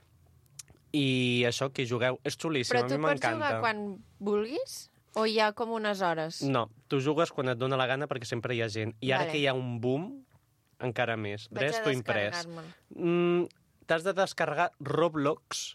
I això, que jugueu, és xulíssim, Però a tu mi pots m'encanta. jugar quan vulguis? O hi ha com unes hores? No, tu jugues quan et dona la gana perquè sempre hi ha gent. I ara Vale. que hi ha un boom, encara més. Vaig Dress a to Impress. descarregar-me'l. T'has de descarregar Roblox,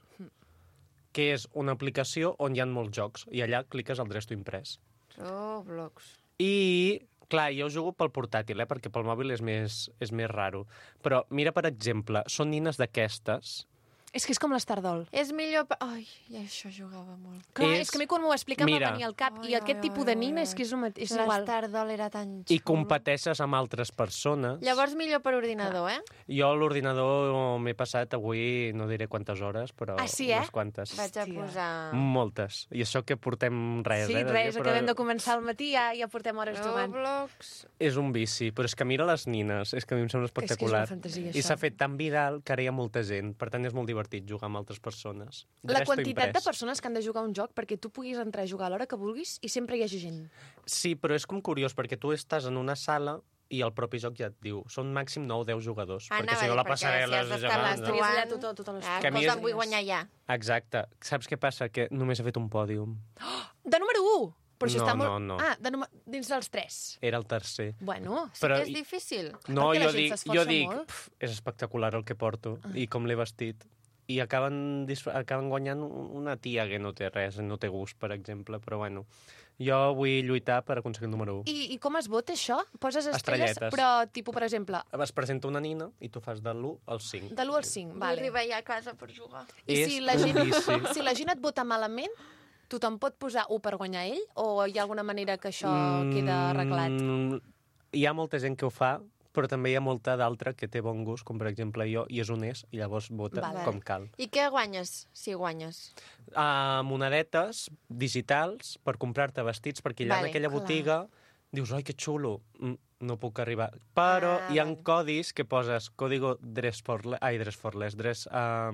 que és una aplicació on hi ha molts jocs, i allà cliques al Dress to Impress. Roblox. I, clar, jo jugo pel portàtil, perquè pel mòbil és més raro. Però mira, per exemple, són nines d'aquestes. És que és com l'Stardol. És millor... Ai, i això jugava molt. Clar, És- és que a mi quan m'ho va explicar Mira. va venir al cap. I Ai, aquest ai, tipus ai, de nina ai, és que és és igual. L'Stardol era tan xulo. I competeixes amb altres persones. Llavors millor per ordinador, Jo a l'ordinador m'he passat avui, no diré quantes hores, però Ah, sí, unes quantes. Vaig a Hòstia. posar... Moltes. I això que portem res, Sí, de res, dir, acabem de començar al matí, ja portem hores jugant. Roblox... És un vici, però és que mira les nines, és que a mi em sembla Que és una espectacular. fantasia, I això. s'ha fet tan viral que ara hi ha molta gent, per tant és molt divertit jugar amb altres persones. La Dress to quantitat de Impress. persones que han de jugar a un joc perquè tu puguis entrar a jugar a l'hora que vulguis i sempre hi hagi gent. Sí, però és com curiós, perquè tu estàs en una sala i el propi joc ja et diu, són màxim 9 o 10 jugadors, perquè si no la passarel·la és gegant, no? Estaries allà tota l'estona. Que a mi Escolta, és- vull guanyar ja. Exacte. Saps què passa? Que només he fet un pòdium. De número 1! Però això No, està molt... no. Ah, dins dels 3. Era el tercer. Bueno, Sí Però que és difícil. No, Perquè la jo gent dic, s'esforça molt. és espectacular el que porto i com l'he vestit. I acaben guanyant una tia que no té res, no té gust, per exemple, però bueno. Jo vull lluitar per aconseguir el número 1. I com es vota això? Poses estrelles, Estrelletes. però, tipus, per exemple, Es presenta una nina i tu fas de l'1 al 5. de l'1 al 5, Vull vale. arribar ja a casa per jugar. I És si la gent, un vici. si la gent et vota malament, tothom pot posar 1 per guanyar ell? O hi ha alguna manera que això queda arreglat? Hi ha molta gent que ho fa, però també hi ha molta d'altra que té bon gust, com per exemple jo, i és honest, i llavors vota Vale. com cal. I què guanyes, si guanyes? Monedetes digitals per comprar-te vestits, perquè allà Vale, en aquella clar. botiga dius, ai, que xulo. no puc arribar. Però hi ha codis que poses código dress for less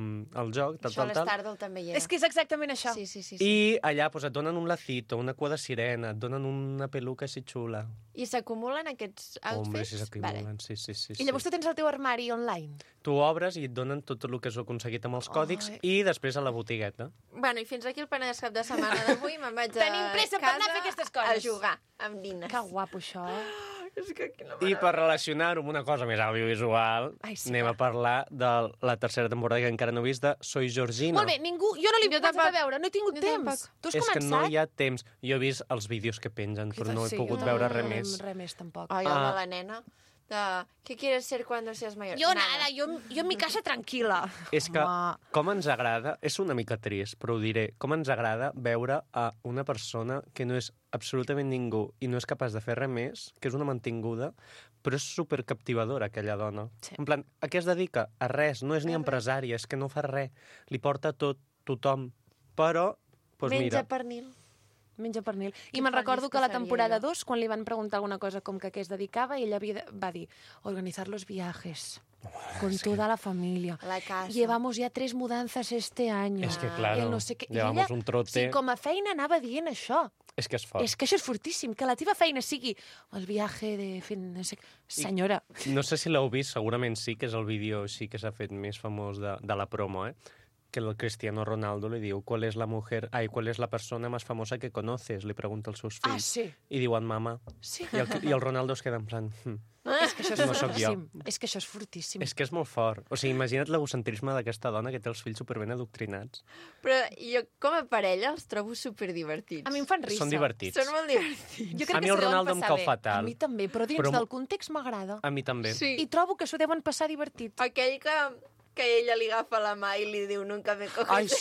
al joc, Això a l'Stardol també hi era. És que és exactament això. Sí. I allà et donen un lacito, una cua de sirena, et donen una peluca així xula. I s'acumulen aquests outfits? Hombre, si s'acumulen, sí. I llavors tu tens el teu armari online? Tu obres i et donen tot el que has aconseguit amb els còdics i després a la botigueta. Bueno, i fins aquí el Penedès cap de setmana d'avui. Me'n vaig a Tenim pressa per anar a fer aquestes coses. A jugar amb nines. Que guapo, això, És que I per relacionar-ho amb una cosa més audiovisual, anem a parlar de la tercera temporada que encara no he vist de Soy Georgina. Molt bé, jo no l'he començat a veure, no he tingut temps. Tu has És començat? que no hi ha temps. Jo he vist els vídeos que pengen, però no he pogut veure res més. Res més, tampoc. Ai, de la nena. ¿Qué quieres ser cuando seas mayor? Jo nada, jo en mi casa tranquil·la. És que com ens agrada, és una mica trist, però ho diré, com ens agrada veure a una persona que no és absolutament ningú i no és capaç de fer res més, que és una mantinguda, però és supercaptivadora, aquella dona. Sí. En plan, a què es dedica? A res, no és ni empresària, és que no fa res. Li porta tot, tothom. Però, doncs Menja mira... pernil. Menja pernil. I Que me'n recordo feliç que que la seria temporada jo. 2, quan li van preguntar alguna cosa com que a què es dedicava, ella va dir, organizar los viajes con toda la familia. La casa. Llevamos ya 3 mudanzas este año. És que, claro, El no sé què. I llevamos ella, un trote. Sí, com a feina anava dient això. És que és fort. És que això és fortíssim, que la teva feina sigui el viatge de... No sé, senyora. No sé si l'heu vist, segurament sí, que és el vídeo sí que s'ha fet més famós de la promo, que el Cristiano Ronaldo li diu ¿cuál es la persona más famosa que conoces? Li pregunta als seus fills. Ah, sí. I diuen mama. Sí. I el Ronaldo es queda en plan... És que això és No sóc jo. fortíssim. És que això és fortíssim. És que és molt fort. O sigui, imagina't l'egocentrisme d'aquesta dona que té els fills superben adoctrinats. Però jo, com a parella, els trobo superdivertits. A mi em fan risa. Són divertits. Són molt divertits. Jo crec A mi que el s'ho deuen Ronaldo em passar cau bé. fatal. A mi també, però dins Però- del context m'agrada. A mi també. Sí. I trobo que s'ho deuen passar divertit. Aquell que ella li agafa la mà i li diu nunca me coges. Ai,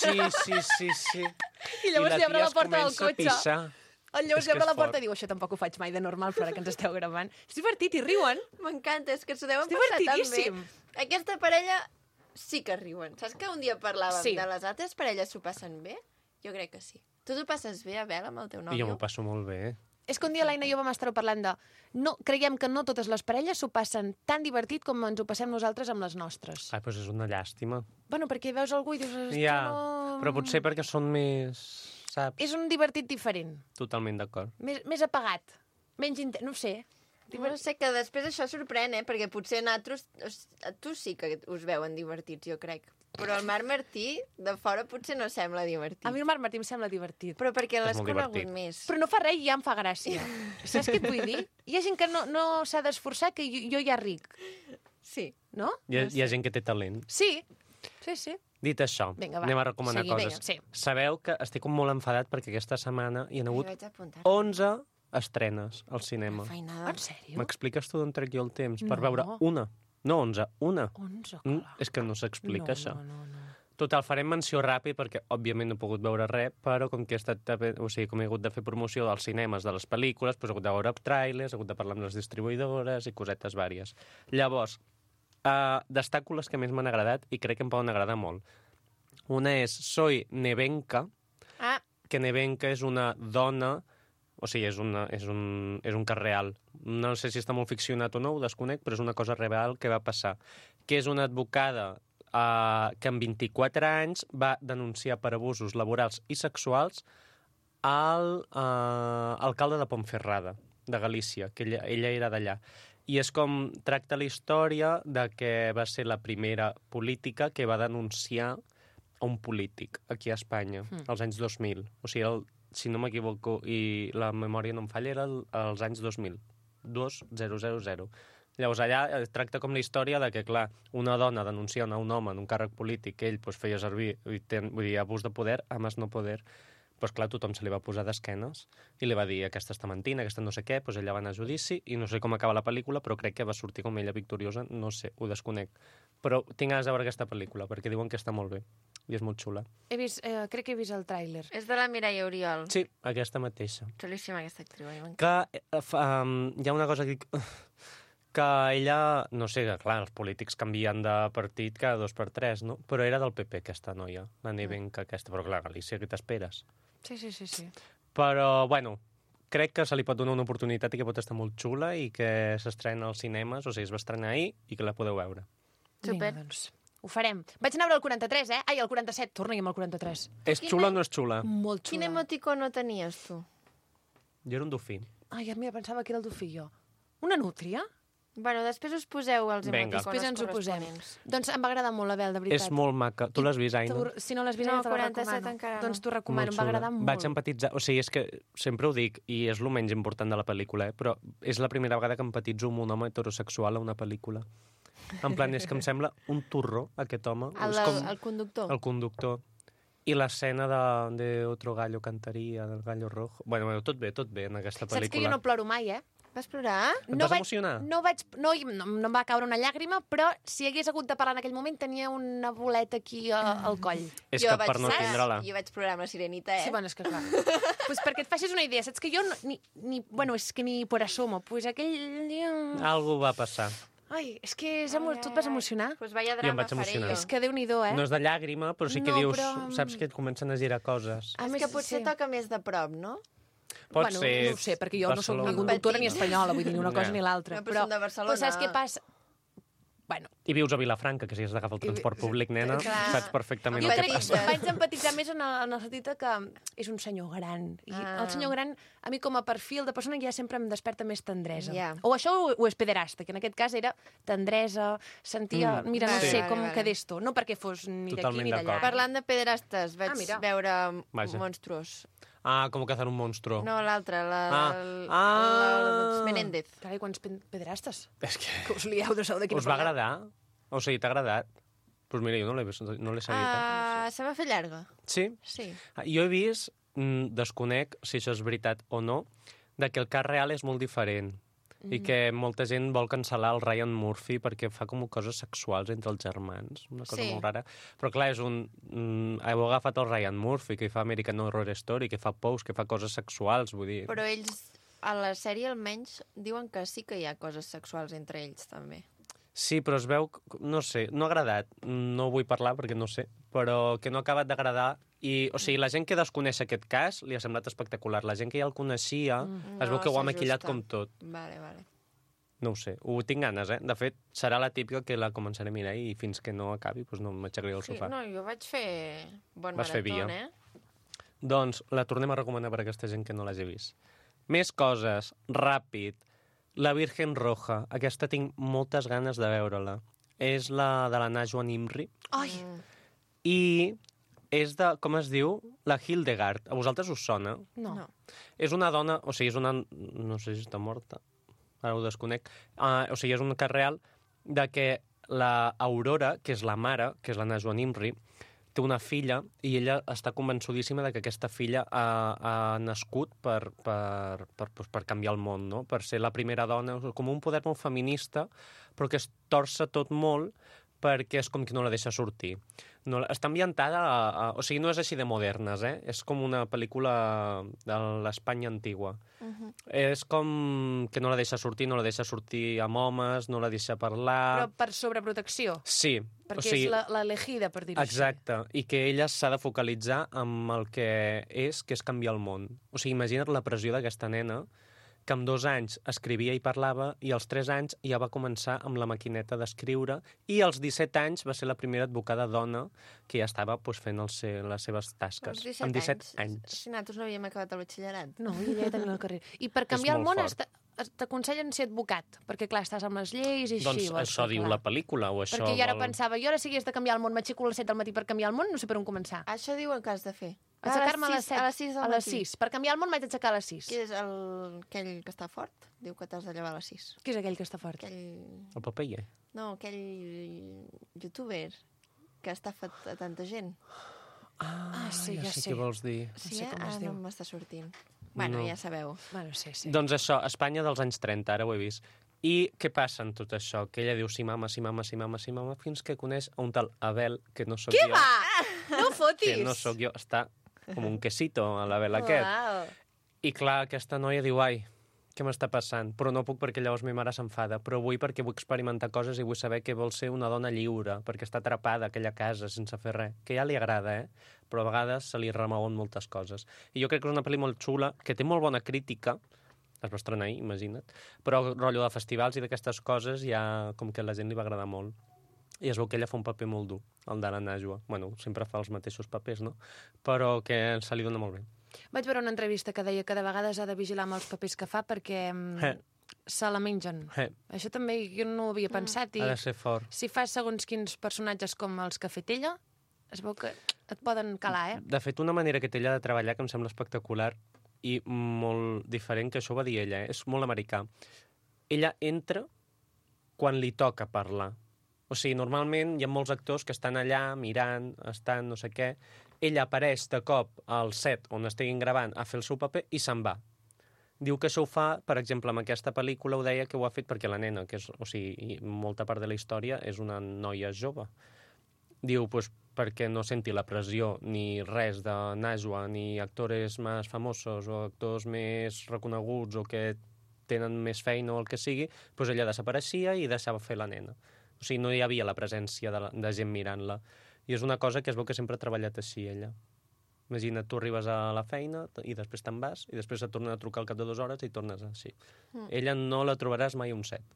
sí. I llavors li obre la porta del cotxe. Pixar. Llavors És li que obre és la porta fort. i diu, això tampoc ho faig mai de normal, però ara que ens esteu gravant. És divertit i riuen. M'encanta, és que s'ho deuen És passar tan bé. divertidíssim. Aquesta parella sí que riuen. Saps que un dia parlàvem Sí. de les altres parelles s'ho passen bé? Jo crec que sí. Tu t'ho passes bé, Abel, amb el teu I nòvio? jo m'ho passo molt bé. És que un dia l'Aina i jo vam estar parlant de... No, creiem que no totes les parelles s'ho passen tan divertit com ens ho passem nosaltres amb les nostres. Ai, doncs és una llàstima. Bueno, perquè veus algú i dius... "Esto Ja, no... però potser perquè són més... Saps? És un divertit diferent. Totalment d'acord. Més apagat. Menys no ho sé. No sé, que després això sorprèn, perquè potser nosaltres... Tu sí que us veuen divertits, jo crec. Però el Marc Martí, de fora, potser no sembla divertit. A mi el Marc Martí em sembla divertit. Però perquè l'has molt conegut divertit. més. Però no fa res i ja em fa gràcia. Saps què et vull dir? Hi ha gent que no s'ha d'esforçar, que jo ja ric, Sí. no? Hi ha gent que té talent. Sí. Dit això, Vinga, va, anem a recomanar seguim. coses. Vinga, sí. Sabeu que estic molt enfadat perquè aquesta setmana hi ha hagut M'hi vaig apuntar. 11 estrenes al cinema. Feinada. En sèrio? M'expliques tu d'on trec jo el temps per No. veure una? No, 11, una. 11, Mm, clar. és que no s'explica això. No. Total, farem menció ràpid perquè, òbviament, no he pogut veure res, però com que com he hagut de fer promoció dels cinemes, de les pel·lícules, doncs he hagut de veure tràilers, he hagut de parlar amb les distribuïdores i cosetes vàries. Llavors, destaco les que més m'han agradat i crec que em poden agradar molt. Una és Soy Nevenka, Ah, que Nevenka és una dona, o sigui, és un cas real. No sé si està molt ficcionat o no, ho desconec, però és una cosa real que va passar. Que és una advocada que amb 24 anys va denunciar per abusos laborals i sexuals al alcalde de Ponferrada, de Galícia, que ella era d'allà. I és com tracta la història de que va ser la primera política que va denunciar a un polític aquí a Espanya, als anys 2000. O sigui, si no m'equivoco i la memòria no em falla, era als anys 2000. 2000. Llavors allà tracta com la història de que, clar, una dona denunciant a un home en un càrrec polític que ell feia servir, vull dir, abús de poder, a més no poder, doncs clar, tothom se li va posar d'esquenes i li va dir aquesta està mentint, aquesta no sé què, doncs ella va anar a judici i no sé com acaba la pel·lícula, però crec que va sortir com ella victoriosa, no sé, ho desconec. Però tinc ganes de veure aquesta pel·lícula, perquè diuen que està molt bé i és molt xula. Crec que he vist el tràiler. és de la Mireia Oriol. Sí, aquesta mateixa. Xulíssima aquesta actriu. m'encanta. Que hi ha una cosa que ella, no sé, clar, els polítics canvien de partit cada 2 per 3, no? Però era del PP, aquesta noia, la Nevenka aquesta, però clar, Galícia, què t'esperes? Sí. Però, bueno, crec que se li pot donar una oportunitat i que pot estar molt xula i que s'estrena als cinemes, o sigui, es va estrenar ahir i que la podeu veure. Super. Vinga, doncs, ho farem. Vaig anar a veure el 43, eh? Ai, el 47, torna-hi amb el 43. És xula o no és xula? Molt Quin xula. emoticono tenies, tu? Jo era un dofí. Ai, mira, pensava que era el dofí, jo. Una nútria? Bueno, després us poseu els Vinga. emoticonos Després ens ho posem. corresponents. Doncs em va agradar molt la Bel, de veritat. És molt maca. Tu l'has vist, Aina? Si no l'has vist, No, ja te la 47 recomano. encara no. Doncs t'ho recomano, Molt em va xula. agradar molt. Vaig empatitzar... O sigui, és que sempre ho dic, i és el menys important de la pel·lícula, però és la primera vegada que empatitzo amb un home heterosexual a una pel·lícula. En plan, és que em sembla un torró, aquest home. És com El conductor. el conductor. I l'escena de Otro gallo cantaria, del gallo rojo... Bueno, tot bé en aquesta pel·lícula. Saps que jo no ploro mai, eh? Vas plorar? Et vas emocionar? No em va caure una llàgrima, però si hagués hagut de parlar en aquell moment tenia una boleta aquí al coll. És Jo que vaig per no plorar. tindre-la... Jo vaig plorar amb la Sirenita, eh? Sí, bueno, és que clar. Pues perquè et facis una idea, saps que jo bueno, és que ni por asomo, pues aquell dia... Algú va passar. Ai, és que tu et vas emocionar. Pues vaya Jo em drama vaig emocionar. És que Déu-n'hi-do, eh? No és de llàgrima, però sí que No, dius... però- Saps que et comencen a girar coses. A És més, que potser sí. toca més de prop, no? Pot Bueno, ser... no ho sé, perquè jo no soc Barcelona. ni conductora ni espanyola, vull dir, ni una cosa No. ni l'altra. No, però som de Barcelona. saps què passa? Bueno, I vius a Vilafranca, que si has d'agafar el transport públic, nena, Clar. saps perfectament jo el que crec que passa. vaig empatitzar més en el sentit que és un senyor gran. I el senyor gran, a mi com a perfil de persona, ja sempre em desperta més tendresa. Ja. O això o és pederasta, que en aquest cas era tendresa, sentia... Mira, no Sí. sé Vale, com vale. quedés tu. No perquè fos ni d'aquí Totalment ni d'allà. d'acord. Parlant de pederastes, vaig mira. veure Vaja. Monstruos. Ah, com cazar un monstruo. No, l'altre, Ah. Méndez. Carai, quants pederastes. És que... Que us lieu, no sabeu de quina Us va agradar? O sigui, t'ha agradat? Doncs mira, jo no l'he seguit. Se va fer llarga. Sí? Sí. Jo he vist, desconec si això és veritat o no, de que el cas real és molt diferent i que molta gent vol cancel·lar el Ryan Murphy perquè fa com coses sexuals entre els germans, una cosa Sí. molt rara. Però clar, és heu agafat el Ryan Murphy, que fa American Horror Story, que fa Pose, que fa coses sexuals, vull dir... Però ells, a la sèrie almenys, diuen que sí que hi ha coses sexuals entre ells, també. Sí, però es veu... No sé, no ha agradat. No vull parlar perquè no sé, però que no ha acabat d'agradar. I, o sigui, la gent que desconeix aquest cas li ha semblat espectacular. La gent que ja el coneixia es veu que ho ha maquillat com tot. Vale, vale. No ho sé, ho tinc ganes, eh? De fet, serà la típica que la començaré a mirar i fins que no acabi doncs no m'aixecaré del Sí, sofà. no, jo vaig fer bon Vas fer marató, via. eh? Doncs la tornem a recomanar per a aquesta gent que no l'hagi vist. Més coses, ràpid. La Virgen Roja, aquesta tinc moltes ganes de veure-la. És la de la Najwa Nimri. Ai, I és de, com es diu? La Hildegard. A vosaltres us sona? no. És una dona, o sigui, és una... No sé si està morta, ara ho desconec. O sigui, és un cas real de que la Aurora, que és la mare, que és la Najwa Nimri, té una filla i ella està convençudíssima de que aquesta filla ha nascut per canviar el món, no? Per ser la primera dona, com un poder molt feminista, però que es torça tot molt perquè és com que no la deixa sortir. No, està ambientada o sigui, no és així de modernes, eh? És com una pel·lícula de l'Espanya antigua. És com que no la deixa sortir amb homes, no la deixa parlar... Però per sobreprotecció. Sí. Perquè és l'elegida, per dir-ho així. Exacte, i que ella s'ha de focalitzar amb el que és canviar el món. O sigui, imagina't la pressió d'aquesta nena, que amb 2 anys escrivia i parlava, i als 3 anys ja va començar amb la maquineta d'escriure, i als 17 anys va ser la primera advocada dona que ja estava fent les seves tasques. Amb 17 anys. Si nosaltres no havíem acabat el batxillerat. No, ella ja tenia el carrer. I per canviar el molt món fort. t'aconsellen ser advocat, perquè clar, estàs amb les lleis i així. Doncs vols això fer, diu clar. la pel·lícula, o això Perquè jo ara vol... pensava, jo ara si hagués de canviar el món, m'aixeco a les 7 del matí per canviar el món, no sé per on començar. Això diuen que has de fer. Aixecar-me a les 7. A les 6 del A les matí. 6. Per canviar el món m'haig d'aixecar a les 6. Qui és aquell que està fort? Diu que t'has de llevar a les 6. Qui és aquell que està fort? El Popeye. No, aquell youtuber que està fet a tanta gent. Sí, ja sé. Què vols dir. No Sí, sé com es no diu. m'està sortint. Bueno, No. ja sabeu. Bueno, sí. Doncs això, Espanya dels anys 30, ara ho he vist. I què passa en tot això? Que ella diu sí mama, fins que coneix a un tal Abel, que no sóc Què jo. va? No fotis! Que no sóc jo. Està com un quesito, a l'Abel aquest. Uau. I clar, aquesta noia diu, ai, què m'està passant? Però no puc perquè llavors ma mare s'enfada. Però vull perquè vull experimentar coses i vull saber què vol ser una dona lliure, perquè està atrapada a aquella casa sense fer res, que ja li agrada, però a vegades se li remouen moltes coses. I jo crec que és una pel·li molt xula, que té molt bona crítica, es va estrenar ahir, imagina't, però el rotllo de festivals i d'aquestes coses ja com que a la gent li va agradar molt. I es veu que ella fa un paper molt dur, el de la Najwa. Bueno, sempre fa els mateixos papers, no? Però que se li dona molt bé. Vaig veure una entrevista que deia que de vegades ha de vigilar amb els papers que fa perquè se la mengen. Això també jo no ho havia pensat. Ha de ser fort. Si fas segons quins personatges com els que ha fet ella, es veu que et poden calar, De fet, una manera que té ella de treballar que em sembla espectacular i molt diferent, que això ho va dir ella, és molt americà. Ella entra quan li toca parlar. O sigui, normalment hi ha molts actors que estan allà mirant, estan no sé què. Ella apareix de cop al set on estiguin gravant a fer el seu paper i se'n va. Diu que això ho fa, per exemple, amb aquesta pel·lícula ho deia que ho ha fet perquè la nena, que és, o sigui, molta part de la història és una noia jove. Diu, doncs, perquè no senti la pressió ni res de Najwa, ni actors més famosos o actors més reconeguts o que tenen més feina o el que sigui, doncs ella desapareixia i deixava fer la nena. O sigui, no hi havia la presència de gent mirant-la. I és una cosa que es veu que sempre ha treballat així, ella. Imagina't, tu arribes a la feina i després te'n vas i després et tornen a trucar al cap de 2 hores i tornes així. Ella no la trobaràs mai un set.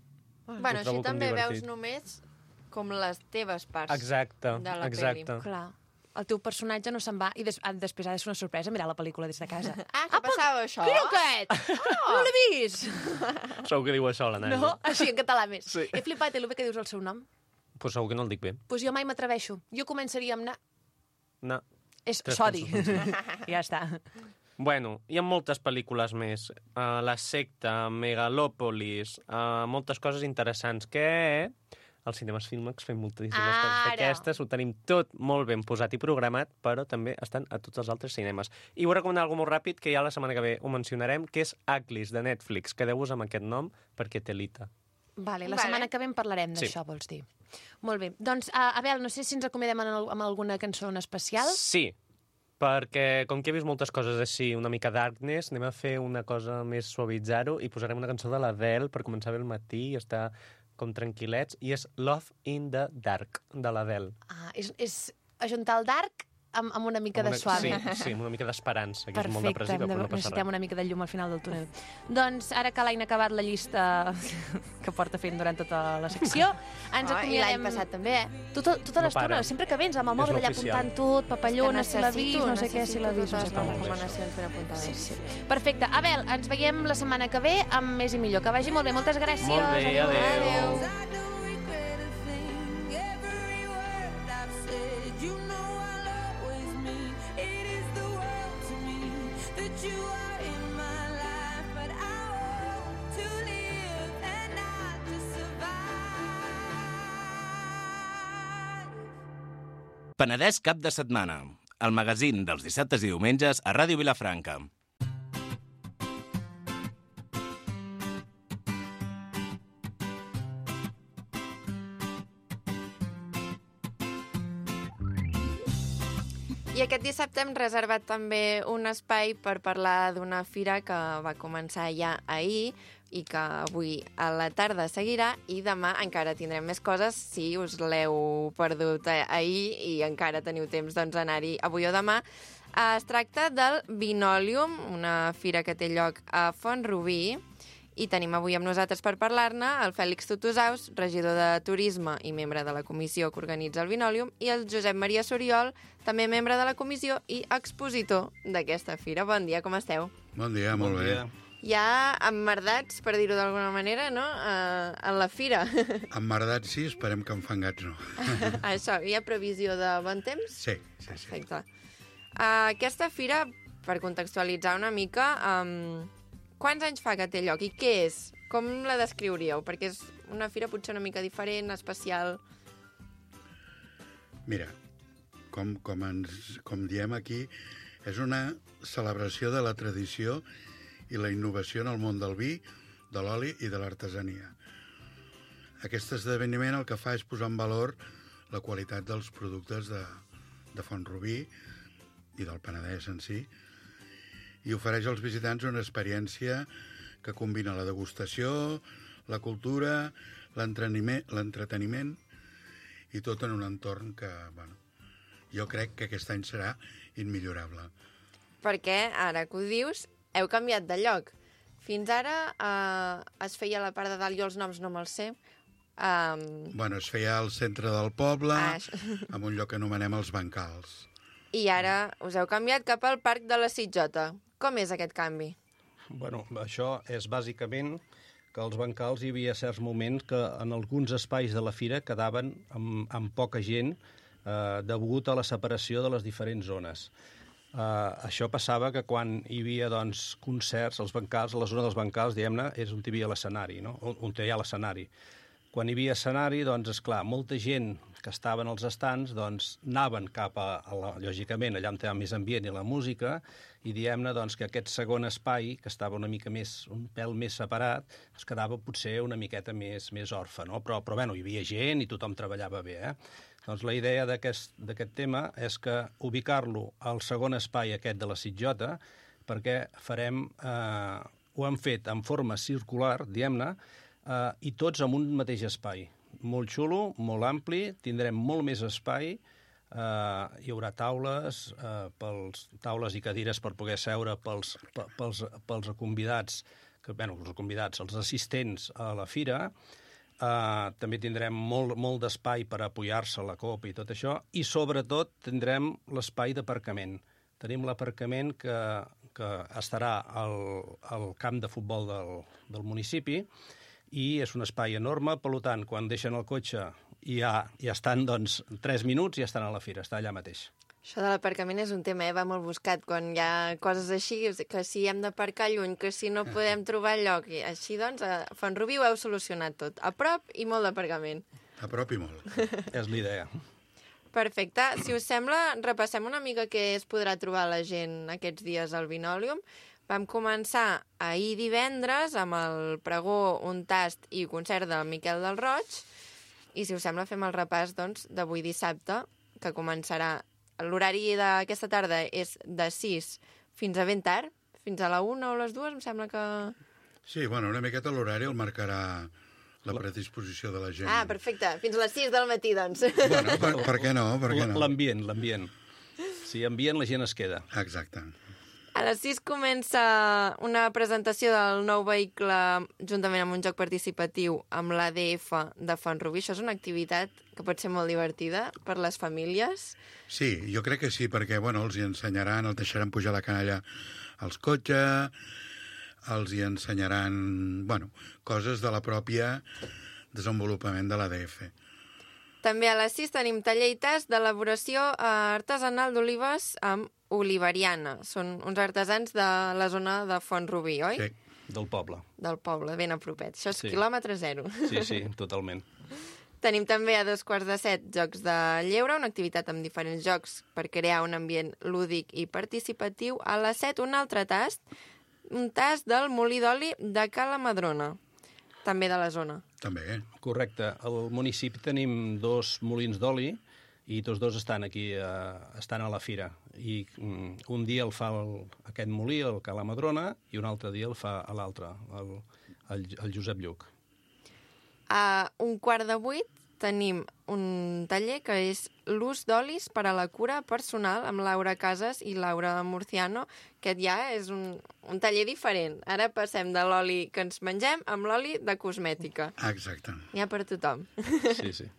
Bueno, així també veus només com les teves parts de la pel·li. Clar. El teu personatge no se'n va i després ha de ser una sorpresa mirar la pel·lícula des de casa. Què passava, això? Quin aquest! No l'he vist! Segur que diu això, la Najwa. No? Així, en català més. Sí. He flipat, i el bé que dius el seu nom. Pues segur que no el dic bé. Pues jo mai m'atreveixo. Jo començaria amb No. És Sodi. Ja està. Bueno, hi ha moltes pel·lícules més. La secta, Megalòpolis, moltes coses interessants que al Cinemes Filmex fem moltíssimes coses d'aquestes, ho tenim tot molt ben posat i programat, però també estan a tots els altres cinemes. I vull recomanar alguna molt ràpid, que ja la setmana que ve ho mencionarem, que és Uglies, de Netflix. Quedeu-vos amb aquest nom perquè té lita. Vale, la setmana que ve en parlarem d'això, vols dir. Molt bé. Doncs, Abel, no sé si ens acomiadem amb alguna cançó en especial. Sí, perquè com que he vist moltes coses així, una mica darkness, anem a fer una cosa més suavitzar-ho i posarem una cançó de l'Adele per començar bé el matí i estar com tranquil·lets, i és Love in the Dark, de l'Adele. És ajuntar el dark amb una mica de suave. Sí, amb una mica d'esperança, que és molt depressiva, però no passa res. Necessitem una mica de llum al final del túnel. Doncs, ara que l'Aina ha acabat la llista que porta fent durant tota la secció, ens acomiadem... I l'any passat també, Tota l'estona, sempre que vens, amb el mòbil allà apuntant tot, papallones, si l'ha vist, no sé què, si l'ha vist, no sé com. Recomanacions ben apuntades. Sí. Perfecte. Abel, ens veiem la setmana que ve amb més i millor. Que vagi molt bé. Moltes gràcies. Molt bé, adéu. Penedès cap de setmana, el magazín dels dissabtes i diumenges a Ràdio Vilafranca. I aquest dissabte hem reservat també un espai per parlar d'una fira que va començar ja ahir i que avui a la tarda seguirà, i demà encara tindrem més coses si us l'heu perdut ahir i encara teniu temps d'anar-hi avui o demà. Es tracta del Vinòlium, una fira que té lloc a Font-rubí, i tenim avui amb nosaltres per parlar-ne el Fèlix Tutusaus, regidor de Turisme i membre de la comissió que organitza el Vinòlium, i el Josep Maria Soriol, també membre de la comissió i expositor d'aquesta fira. Bon dia, com esteu? Bon dia, molt bé. Ja emmerdats, per dir-ho d'alguna manera, no?, a la fira. Emmerdats sí, esperem que enfangats no. Això, hi ha previsió de bon temps? Sí. Perfecte. Aquesta fira, per contextualitzar una mica, quants anys fa que té lloc i què és? Com la descriuríeu? Perquè és una fira potser una mica diferent, especial. Mira, com diem aquí, és una celebració de la tradició i la innovació en el món del vi, de l'oli i de l'artesania. Aquest esdeveniment el que fa és posar en valor la qualitat dels productes de Font-rubí i del Penedès en si, i ofereix als visitants una experiència que combina la degustació, la cultura, l'entreteniment i tot en un entorn que, bueno, jo crec que aquest any serà immillorable. Perquè, ara que ho dius, heu canviat de lloc. Fins ara es feia a la part de dalt, jo els noms no me'ls sé. Bueno, es feia al centre del poble, Això. en un lloc que anomenem els Bancals. I ara us heu canviat cap al Parc de la Sitjota. Com és aquest canvi? Bueno, això és bàsicament que als bancals hi havia certs moments que en alguns espais de la fira quedaven amb poca gent degut a la separació de les diferents zones. Això passava que quan hi havia doncs, concerts, als bancals, a la zona dels bancals, diguem-ne, és on hi havia l'escenari, no? On hi ha l'escenari. Quan hi havia escenari, doncs, esclar, molta gent que estaven als estants doncs, anaven cap lògicament, allà on hi ha més ambient i la música, i diguem-ne doncs, que aquest segon espai, que estava una mica més, un pèl més separat, es quedava potser una miqueta més orfe, no? Però bueno, hi havia gent i tothom treballava bé, Doncs la idea d'aquest tema és que ubicar-lo al segon espai aquest de la Sitjota, perquè ho hem fet en forma circular, diguem-ne, i tots en un mateix espai. Molt xulo, molt ampli, tindrem molt més espai, hi haurà taules i cadires per poder seure pels convidats, els assistents a la fira. També tindrem molt d'espai per apoyar-se a la copa i tot això, i sobretot tindrem l'espai d'aparcament. Tenim l'aparcament que estarà al camp de futbol del municipi, i és un espai enorme, per tant, quan deixen el cotxe ja estan, doncs, 3 minuts i ja estan a la fira, està allà mateix. Això de l'aparcament és un tema, va molt buscat, quan hi ha coses així, que si hem d'aparcar lluny, que si no podem trobar lloc, i així, doncs, a Font-rubí ho heu solucionat tot, a prop i molt d'aparcament. A prop i molt. És l'idea. Perfecte. Si us sembla, repassem una mica què es podrà trobar la gent aquests dies al Vinòlium. Vam començar ahir divendres amb el pregó, un tast i concert de Miquel del Roig, i si us sembla fem el repàs doncs, d'avui dissabte, que començarà. L'horari d'aquesta tarda és de 6 fins a ben tard, fins a la 1 o les 2, em sembla que... Sí, bueno, una miqueta l'horari el marcarà la predisposició de la gent. Ah, perfecte, fins a les 6 del matí, doncs. Bueno, per què no? L'ambient. Si hi ha ambient, la gent es queda. Exacte. A les 6 comença una presentació del nou vehicle juntament amb un joc participatiu amb l'ADF de Font-rubí. Això és una activitat que pot ser molt divertida per les famílies. Sí, jo crec que sí, perquè bueno, els hi ensenyaran, els deixaran pujar la canalla als cotxes, els hi ensenyaran coses de la pròpia desenvolupament de l'ADF. També a les 6 tenim taller i tast d'elaboració artesanal d'olives amb Olivariana. Són uns artesans de la zona de Font-rubí, oi? Sí. Del poble. Del poble, ben a propet. Això és Sí. quilòmetre zero. Sí, totalment. Tenim també a 2:45 jocs de lleure, una activitat amb diferents jocs per crear un ambient lúdic i participatiu. A les 7 un altre tast, un tast del molí d'oli de Cala Madrona, també de la zona. També. Correcte. Al municipi tenim 2 molins d'oli i tots dos estan aquí, estan a la fira. I un dia el fa aquest molí, el Cala Madrona, i un altre dia el fa l'altre, el Josep Lluc. A 7:15 tenim un taller que és l'ús d'olis per a la cura personal amb Laura Casas i Laura Murciano. Aquest ja és un taller diferent. Ara passem de l'oli que ens mengem amb l'oli de cosmètica. Exacte. N'hi ha per tothom. Sí.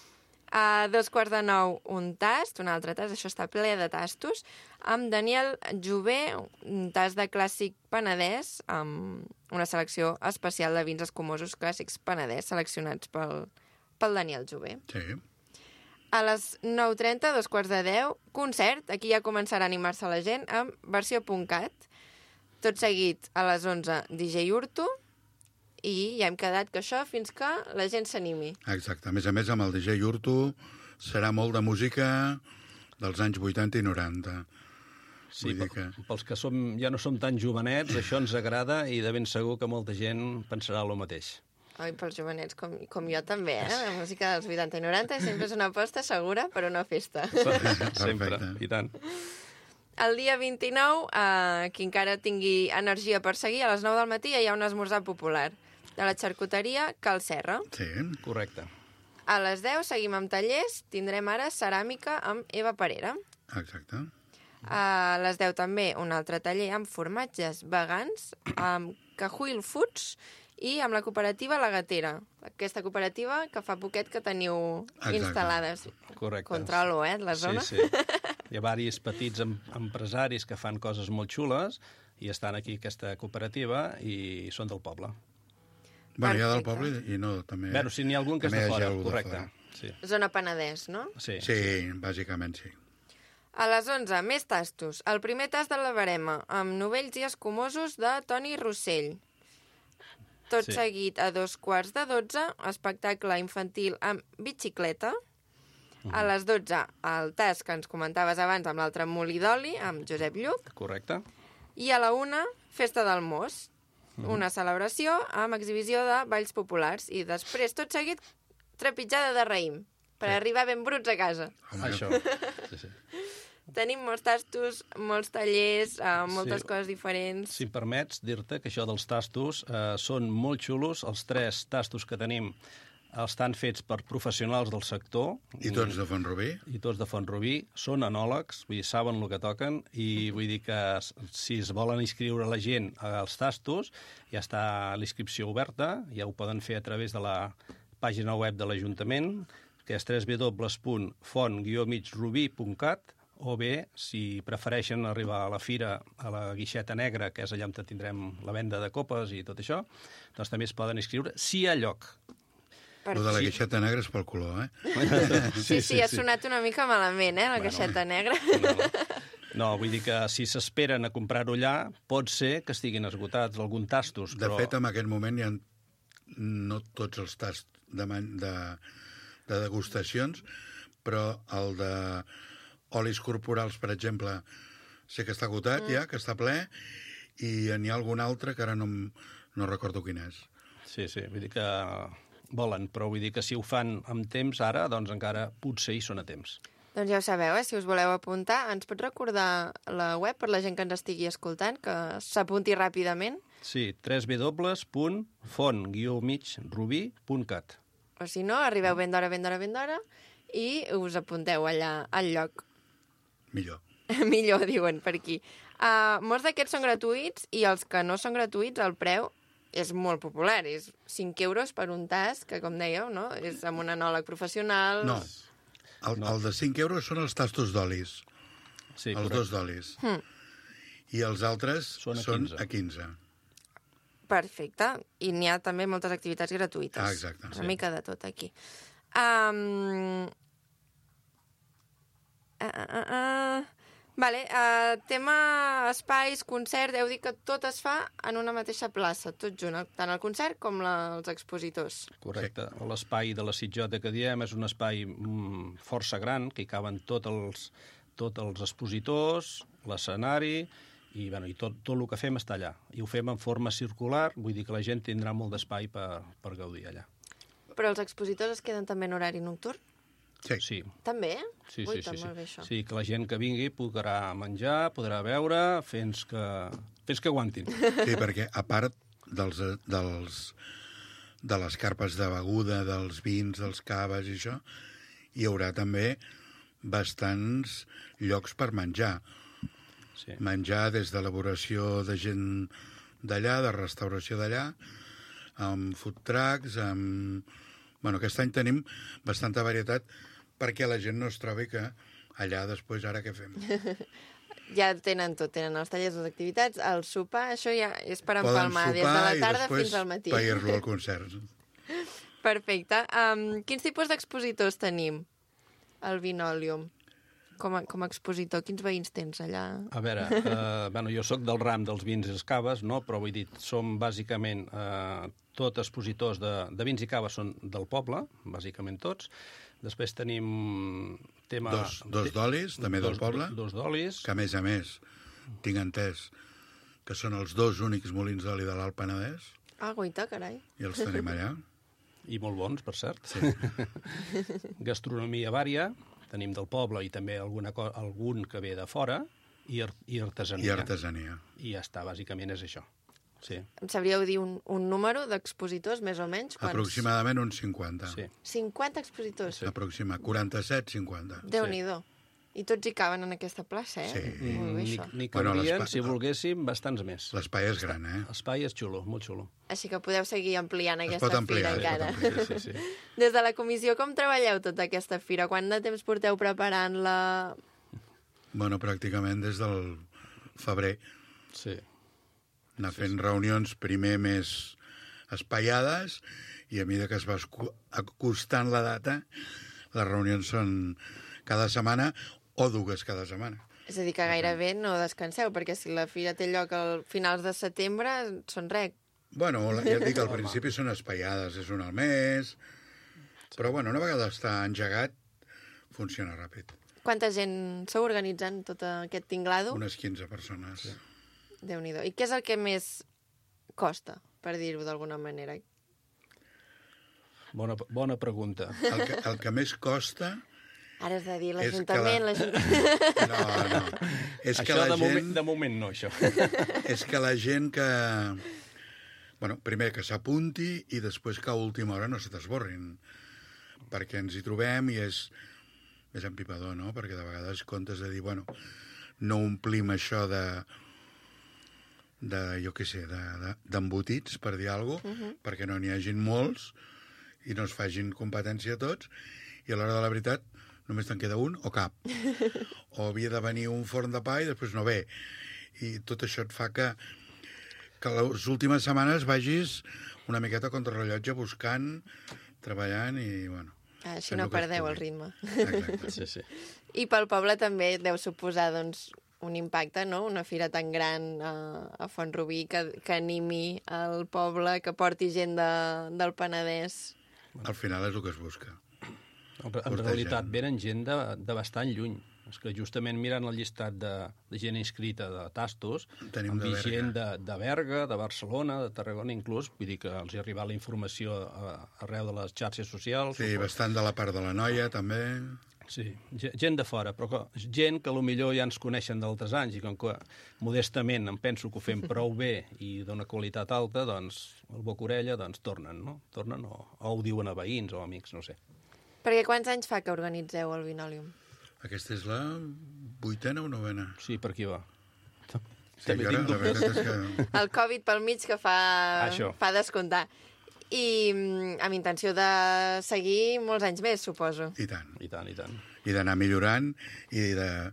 A 8:45 un tast, un altre tast, això està ple de tastos, amb Daniel Jové, un tast de clàssic penedès, amb una selecció especial de vins escumosos clàssics penedès, seleccionats pel Daniel Jové. Sí. A les 9:30, 9:45, concert. Aquí ja començarà a animar-se la gent amb versió.cat. Tot seguit, a les 11, DJ Urtu. I ja hem quedat que això fins que la gent s'animi. Exacte. A més, amb el DJ Urtu serà molt de música dels anys 80 i 90. Sí, pels que ja no som tan jovenets, això ens agrada i de ben segur que molta gent pensarà el mateix. Oi, pels jovenets com jo també, La música dels 80 i 90 sempre és una aposta segura per una festa. Sempre, i tant. El dia 29, qui encara tingui energia per seguir, a les 9 del matí hi ha un esmorzar popular de la xarcuteria Cal Serra. Sí. Correcte. A les 10 seguim amb tallers, tindrem ara ceràmica amb Eva Parera. Exacte. A les 10 també un altre taller amb formatges vegans, amb Cajuil Foods i amb la cooperativa La Gatera. Aquesta cooperativa que fa poquet que teniu instal·lades. Correcte. Controlo, la zona. Sí. Hi ha diversos petits empresaris que fan coses molt xules i estan aquí a aquesta cooperativa i són del poble. Bueno, hi ha del poble i no, també... Bueno, si n'hi ha algun que és de fora, correcte. Sí. Zona Penedès, no? Sí, bàsicament sí. A les 11, més tastos. El primer tast de la Barema, amb novells i escumosos de Toni Rossell. Tot seguit, a 2:15, espectacle infantil amb bicicleta. A les 12, el tast que ens comentaves abans amb l'altre molí d'oli, amb Josep Lluc. Correcte. I a la 1, festa del Mos. Una celebració amb exhibició de balls populars. I després, tot seguit, trepitjada de raïm, per arribar ben bruts a casa. Això. Sí. Tenim molts tastos, molts tallers, moltes coses diferents. Si em permets dir-te que això dels tastos són molt xulos. Els 3 tastos que tenim estan fets per professionals del sector. I tots de Font-rubí? I tots de Font-rubí. Són enòlegs, vull dir, saben el que toquen, i vull dir que si es volen inscriure la gent als tastos, ja està l'inscripció oberta, ja ho poden fer a través de la pàgina web de l'Ajuntament, que és www.font-rubí.cat, o bé, si prefereixen arribar a la fira, a la Guixeta Negra, que és allà on tindrem la venda de copes i tot això, doncs també es poden inscriure, si hi ha lloc. Lo de la Guixeta Negra és pel color, Sí, ha sonat una mica malament, la Guixeta Negra. No, vull dir que si s'esperen a comprar-ho allà, pot ser que estiguin esgotats algun tastos. De fet, en aquest moment hi ha no tots els tasts de degustacions, però el de olis corporals, per exemple, sé que està agotat ja, que està ple, i n'hi ha algun altre que ara no recordo quin és. Sí, vull dir que volen, però vull dir que si ho fan amb temps ara, doncs encara potser hi són a temps. Doncs ja ho sabeu, si us voleu apuntar, ens pots recordar la web per la gent que ens estigui escoltant, que s'apunti ràpidament? Sí, www.font-rubí.cat. O si no, arribeu ben d'hora, i us apunteu allà al lloc. Millor. Millor, diuen per aquí. Molts d'aquests són gratuïts i els que no són gratuïts, el preu és molt popular. És 5 euros per un tast, que com dèieu, no? És amb un enòleg professional. No, el de 5 euros són els tastos d'olis. Sí, els 2 d'olis. I els altres són a 15. Perfecte. I n'hi ha també moltes activitats gratuïtes. Exacte. Una mica de tot aquí. Vale, tema espais, concert, heu dit que tot es fa en una mateixa plaça, tot junt, tant el concert com els expositors. Correcte. Sí. L'espai de la Sitjota que diem és un espai força gran, que hi caben tots els expositors, l'escenari, i tot el que fem està allà. I ho fem en forma circular, vull dir que la gent tindrà molt d'espai per gaudir allà. Però els expositors es queden també en horari nocturn? Sí. També? Sí. Ui, molt bé, això. Sí, que la gent que vingui podrà menjar, podrà beure, fins que aguantin. Sí, perquè a part de les carpes de beguda, dels vins, dels caves i això, hi haurà també bastants llocs per menjar. Sí. Menjar des d'elaboració de gent d'allà, de restauració d'allà, amb food trucks, amb... Bueno, aquest any tenim bastanta varietat perquè la gent no es trobi que allà després ara què fem. Ja tenen tot, tenen els tallers, les activitats, el sopar, això ja és per empalmar des de la tarda fins al matí. Poden sopar i pair-lo al concert. Perfecte. Quins tipus d'expositors tenim al Vinòlium? Com a expositor, quins veïns tens allà? A veure, jo sóc del ram dels vins i les caves, no? Però vull dir, som bàsicament tots expositors de vins i caves són del poble, bàsicament tots. Després tenim tema... Dos d'olis, també del poble. Dos d'olis. Que, a més, tinc entès que són els 2 únics molins d'oli de l'Alt Penedès. Ah, guaita, carai. I els tenim allà. I molt bons, per cert. Sí. Gastronomia vària, tenim del poble i també algun que ve de fora, I artesania. I artesania. I ja està, bàsicament és això. Sí. Em sabríeu dir un número d'expositors, més o menys? Aproximadament uns 50. Sí. 50 expositors? Sí. 47, 50. Déu-n'hi-do. I tots hi caben en aquesta plaça, eh? Sí. Molt bé, això. N'hi cabrien, si volguéssim, bastants més. L'espai és gran, eh? L'espai és xulo, molt xulo. Així que podeu seguir ampliant Es aquesta pot ampliar, fira encara. es pot ampliar. Sí. Des de la comissió, com treballeu tota aquesta fira? Quant de temps porteu preparant-la? Bueno, pràcticament des del febrer. Sí. Anar fent reunions primer més espaiades i a mesura que es va acostant la data, les reunions són cada setmana o dues cada setmana. És a dir, que gairebé no descanseu, perquè si la fira té lloc a finals de setembre, són rec. Bueno, ja et dic, al principi són espaiades, és un al mes, però bueno, una vegada està engegat, funciona ràpid. Quanta gent sou organitzant tot aquest tinglado? Unes 15 persones. Sí. Déu-n'hi-do. I què és el que més costa, per dir-ho d'alguna manera? Bona pregunta. El que més costa... Ara has de dir És l'Ajuntament, que No. És que Això la gent... de moment no, això. És que la gent que... Bueno, primer que s'apunti i després que a última hora no se t'esborrin. Perquè ens hi trobem i és empipador, no? Perquè de vegades comptes de dir, bueno, no omplim això de jo què sé, d'embotits, per dir alguna cosa, perquè no n'hi hagin molts i no es fagin competència a tots, i a l'hora de la veritat només te'n queda un o cap. O havia de venir un forn de pa i després no ve. I tot això et fa que les últimes setmanes vagis una miqueta contrarrellotge buscant, treballant i, bueno... Així no perdeu el ritme. Exacte. Sí, sí. I pel poble també deu suposar, doncs, un impacte, no? Una fira tan gran a Font-rubí que animi el poble, que porti gent del Penedès. Al final és el que es busca. En realitat venen gent de bastant lluny. És que justament mirant el llistat de gent inscrita de Tastos, Tenim han vist gent de Berga, de Barcelona, de Tarragona inclús, vull dir que els hi ha arribat la informació arreu de les xarxes socials. Sí, bastant de la part de la noia, també. Sí, gent de fora, però gent que potser ja ens coneixen d'altres anys i com que modestament em penso que ho fem prou bé i d'una qualitat alta, doncs el boca-orella tornen, no? Tornen o ho diuen a veïns o amics, no sé. Perquè quants anys fa que organitzeu el Vinòlium? Aquesta és la 8ª o 9ª? Sí, per aquí va. Sí, jo ara, la veritat és que... El Covid pel mig que fa descomptar. I amb intenció de seguir molts anys més, suposo. I tant. I tant, i tant. I d'anar millorant i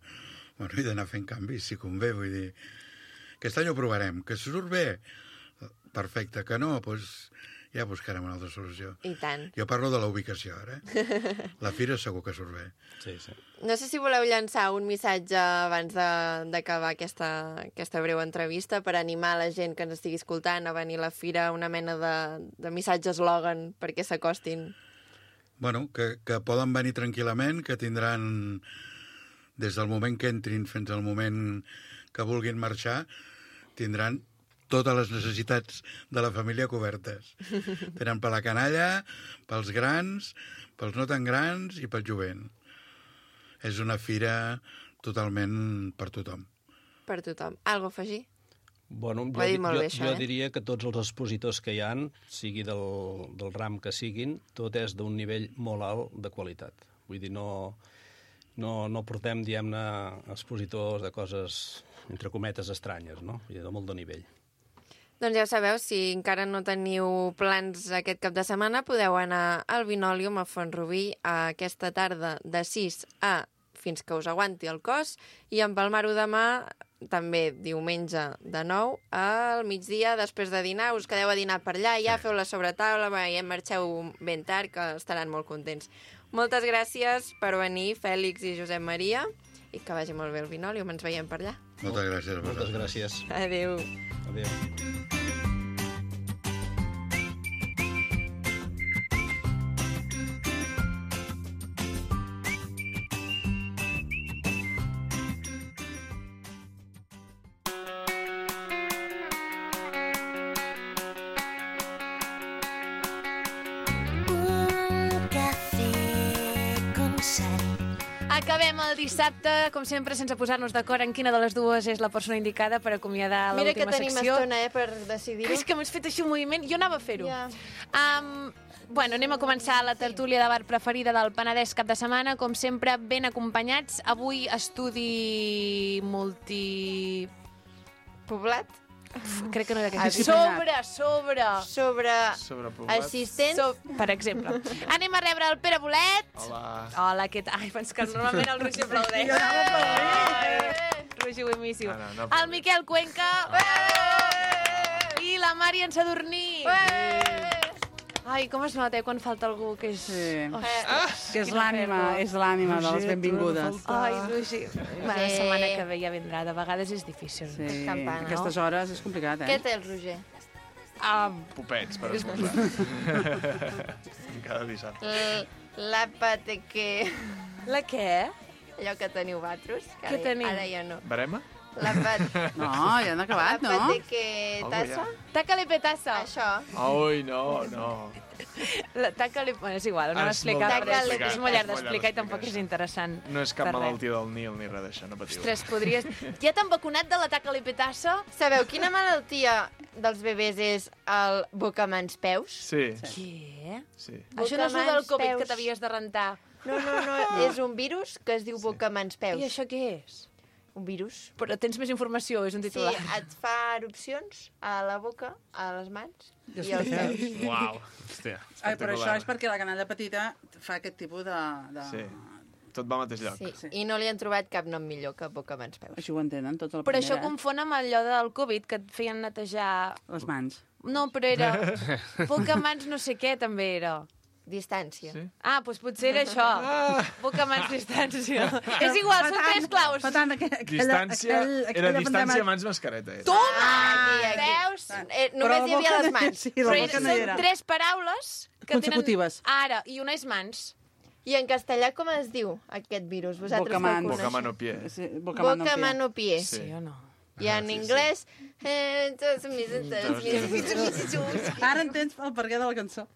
d'anar fent canvis, si convé. Vull dir, aquest any ho provarem. Que surt bé, perfecte. Que no, doncs ja buscarem una altra solució. I tant. Jo parlo de la ubicació, ara. La fira segur que surt bé. Sí, sí. No sé si voleu llançar un missatge abans d'acabar aquesta breu entrevista per animar la gent que ens estigui escoltant a venir a la fira, una mena de missatge eslògan perquè s'acostin. Bueno, que poden venir tranquil·lament, que tindran, des del moment que entrin fins al moment que vulguin marxar, tindran totes les necessitats de la família cobertes. Tenen per la canalla, pels grans, pels no tan grans i pel jovent. És una fira totalment per tothom. Per tothom. Algo a afegir? Bueno, jo diria que tots els expositors que hi ha, sigui del ram que siguin, tot és d'un nivell molt alt de qualitat. Vull dir, no portem, diguem-ne, expositors de coses, entre cometes, estranyes, no? Vull dir, de molt de nivell. Doncs ja ho sabeu, si encara no teniu plans aquest cap de setmana, podeu anar al Vinòlium a Font-rubí aquesta tarda de 6 fins que us aguanti el cos i empalmar-ho demà, també diumenge de 9 al migdia, després de dinar, us quedeu a dinar per allà, ja feu la sobretaula, ja marxeu ben tard, que estaran molt contents. Moltes gràcies per venir, Fèlix i Josep Maria, i que vagi molt bé el Vinòlium, ens veiem per allà. Moltes gràcies a vosaltres. Moltes gràcies. Adéu. Adéu. Acabem el dissabte, com sempre, sense posar-nos d'acord en quina de les dues és la persona indicada per acomiadar Mira que l'última tenim secció. estona, per decidir-ho. És que m'has fet així un moviment. Jo anava a fer-ho. Ja. Bueno, anem a començar la tertúlia de bar preferida del Penedès cap de setmana, com sempre, ben acompanyats. Avui estudi Poblat? Crec que no era aquest. Disciplinat. Sobre assistents. Per exemple. Anem a rebre el Pere Bolet. Hola. Hola, què tal? Ai, pens que normalment el Roger aplaudeix. Jo anava a aplaudir. Roger, boníssim. No, El Miquel Cuenca. I la Mari en Sadurní. Ai, com es nota, quan falta algú que és... Sí. Ostres, Que és quina l'ànima, pèrdua. és l'ànima de les benvingudes. Ai, Roger. La setmana que ve ja vindrà. De vegades és difícil. Sí, Campana, no? aquestes hores és complicat, Què eh? té el Roger? Popets per esmorzar. Cada dissabte. L'àpate que... La què? Allò que teniu vosaltres. Què tenim? Ara ja no. Barema? L'àpate... No, ja han acabat, no? L'àpate que Algo tassa? Taca-le petassa. Això. Ui, no. Taca-le... Bueno, és igual, ho anem a És explicar, molt però llarg és molt llarg d'explicar, d'explicar i sí, tampoc sí. és interessant. No és cap per res. malaltia del Nil ni res d'això, no patiu. Ostres, podries... Ja t'han vacunat de la taca-le petassa? Sabeu quina malaltia dels bebès és el bocamans peus? Sí, Què? sí. Això no és el del Bocamans Covid peus. que t'havies de rentar. No, és un virus que es diu bocamans peus. I això què és? Un virus. Però tens més informació, és un Sí, titular. et fa erupcions a la boca, a les mans I i als peus. Uau. Hòstia, Ai, però això espectacular. és perquè la canalla petita fa aquest tipus de... Sí, tot va al mateix lloc. Sí. I no li han trobat cap nom millor que bocamans peus. Així ho entenen, tots a la Però primera. això confon amb allò del Covid, que et feien netejar... Les mans. No, però era... Bocamans no sé què, també era. Distància. Sí? Ah, doncs potser era això. Bocamans distància. És igual, són tres claus. Fa tant Distància, era distància mans mascareta. Toma! Aquí. Veus? Només hi havia les mans. Sí, la Però boca no hi són era. tres paraules que Consecutives. tenen... Ara, i una és mans. I en castellà com es diu aquest virus? Vosaltres Bocamans. que el Boca, coneixeu. mano, pie. Sí, Boca, mano, pie. Sí o no? I en anglès... Ara entens el perquè de la cançó.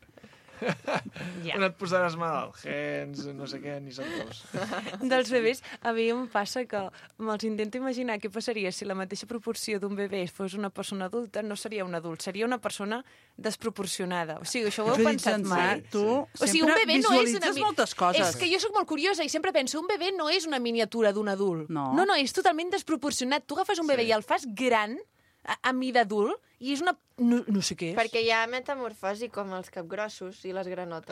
Ja. On et posaràs malalt? Gens, no sé què, ni són dos. Dels bebès, a mi em passa que me'ls intento imaginar què passaria si la mateixa proporció d'un bebè fos una persona adulta, no seria un adult, seria una persona desproporcionada. O sigui, això ho heu pensat mai? Tu O sigui, un sempre bebè no és una... visualitzes moltes coses. És que jo sóc molt curiosa i sempre penso, un bebè no és una miniatura d'un adult. No. No, és totalment desproporcionat. Tu agafes un bebè i el fas gran, a mida d'adult, i és una... No sé què és. Perquè hi ha metamorfosi com els capgrossos i les granotes.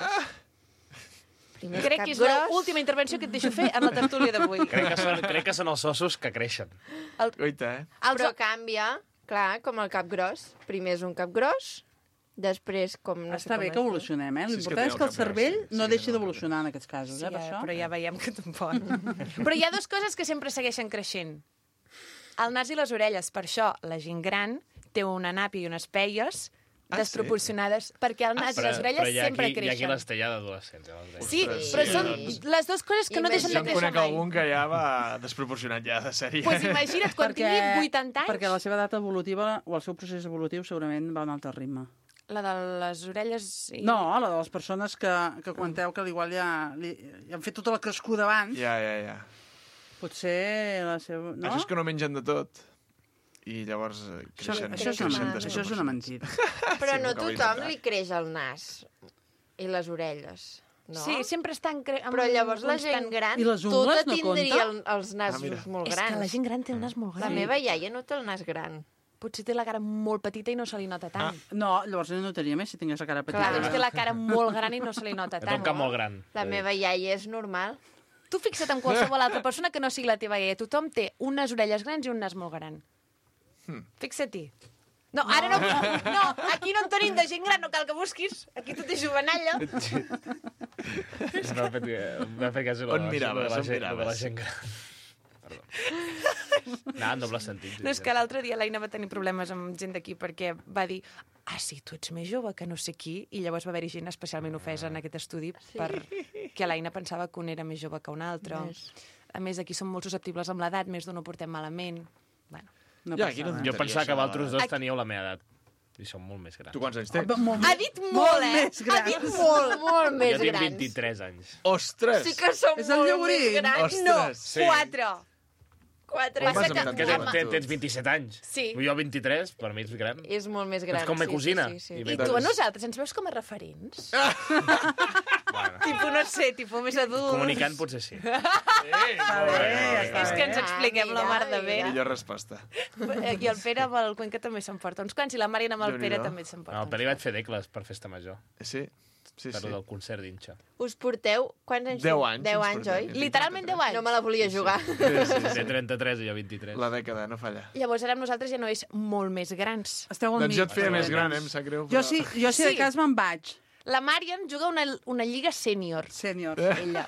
Primer Crec que és l'última intervenció que et deixo fer en la tertúlia d'avui. Crec que són els ossos que creixen. Oita, Però canvia, clar, com el cap gros. Primer és un cap gros, després com... No sé Està com bé es que diu. evolucionem, eh? Sí, és que L'important té és el que el cap cervell gros, sí. no Sí, deixi no, d'evolucionar en aquests casos, per això. Però ja veiem que tampoc. Però hi ha dues coses que sempre segueixen creixent. El nas i les orelles. Per això la gent gran té una nàpia i unes peies desproporcionades, perquè el nas i les orelles sempre creixen. Hi ha qui les té ja d'adolescents. Sí, Ostres, però sí, són doncs. les dues coses que no deixen de Jo en créixer conec mai. algun que ja va desproporcionat ja de sèrie. Pues imagina't, quan tingui 80 anys... Perquè la seva data evolutiva o el seu procés evolutiu segurament va a un altre ritme. La de les orelles... I... No, la de les persones que comenteu que igual ja han fet tota la crescuda abans. Ja. Potser la seva... No? Això és que no mengen de tot. I llavors creixen. Això és una mentida. Però Sí, no m'ho acabo tothom d'intentar. li creix el nas i les orelles, no? Sí, sempre estan... Però llavors la gent gran I les ungles tota no tindria compta? els nasos mira. molt És grans. que la gent gran té el nas molt La gran. meva iaia no té el nas gran. Potser té la cara molt petita i no se li nota tant. No, llavors no notaria més si tingués la cara petita. Clar, té la cara molt gran i no se li nota Té un tant. cap molt gran. La meva iaia és normal. Tu fixa't en qualsevol altra persona que no sigui la teva iaia. Tothom té unes orelles grans i un nas molt gran. Fixa-t'hi. No, ara no, aquí no en tenim de gent gran, no cal que busquis. Aquí tot és jovenalla. M'ha fet cas On miraves, on de la miraves? gent gran. Perdó. Anava en doble sentit. No, és que l'altre dia l'Aina va tenir problemes amb gent d'aquí perquè va dir sí, tu ets més jove que no sé qui, i llavors va haver-hi gent especialment ofesa en aquest estudi perquè l'Aina pensava que un era més jove que un altre. A més, aquí som molt susceptibles amb l'edat, més d'un ho portem malament. Bueno. No Ja, passa aquí no res. Jo pensava que vosaltres dos teníeu la meva edat. I són molt més grans. Tu quants anys tens? Ha dit molt, més Ha dit molt. Molt més Jo tinc grans. 23 anys. Ostres! Sí que som És el molt llaurí. més grans. Ostres, No, sí. 4. 4 Vas Passa amb que- tanta Que joventut. tens 27 anys. Sí. Jo 23, per mi ets gran. És molt més gran. Ets com ma cosina. Sí, sí, I sí. I tu a nosaltres ens veus com a referents? Bueno, Tipus, no sé, tipus més adults. comunicant potser sí. És que ens expliquem la mar de bé. Millor resposta. I el Pere amb el Cuenca també s'emporta uns quants, i la Marina amb el Pere Déu-n'hi-do. també s'emporta. No, el Pere vaig fer decles per festa major. Sí? Sí, Per sí. del concert d'Inxa. Us porteu... Quants anys? 10 anys. 10 ens anys, portem. oi? Literalment 10 anys. No me la volia jugar. Sí, sí, Té sí. 33 i jo 23. La dècada, no falla. Llavors ara amb nosaltres ja no és molt més grans. Esteu al Doncs mig. jo et feia més gran, em sap greu. Jo sí, jo si Sí. de cas me'n vaig. La Marian juga una lliga sènior. Sènior. Ella.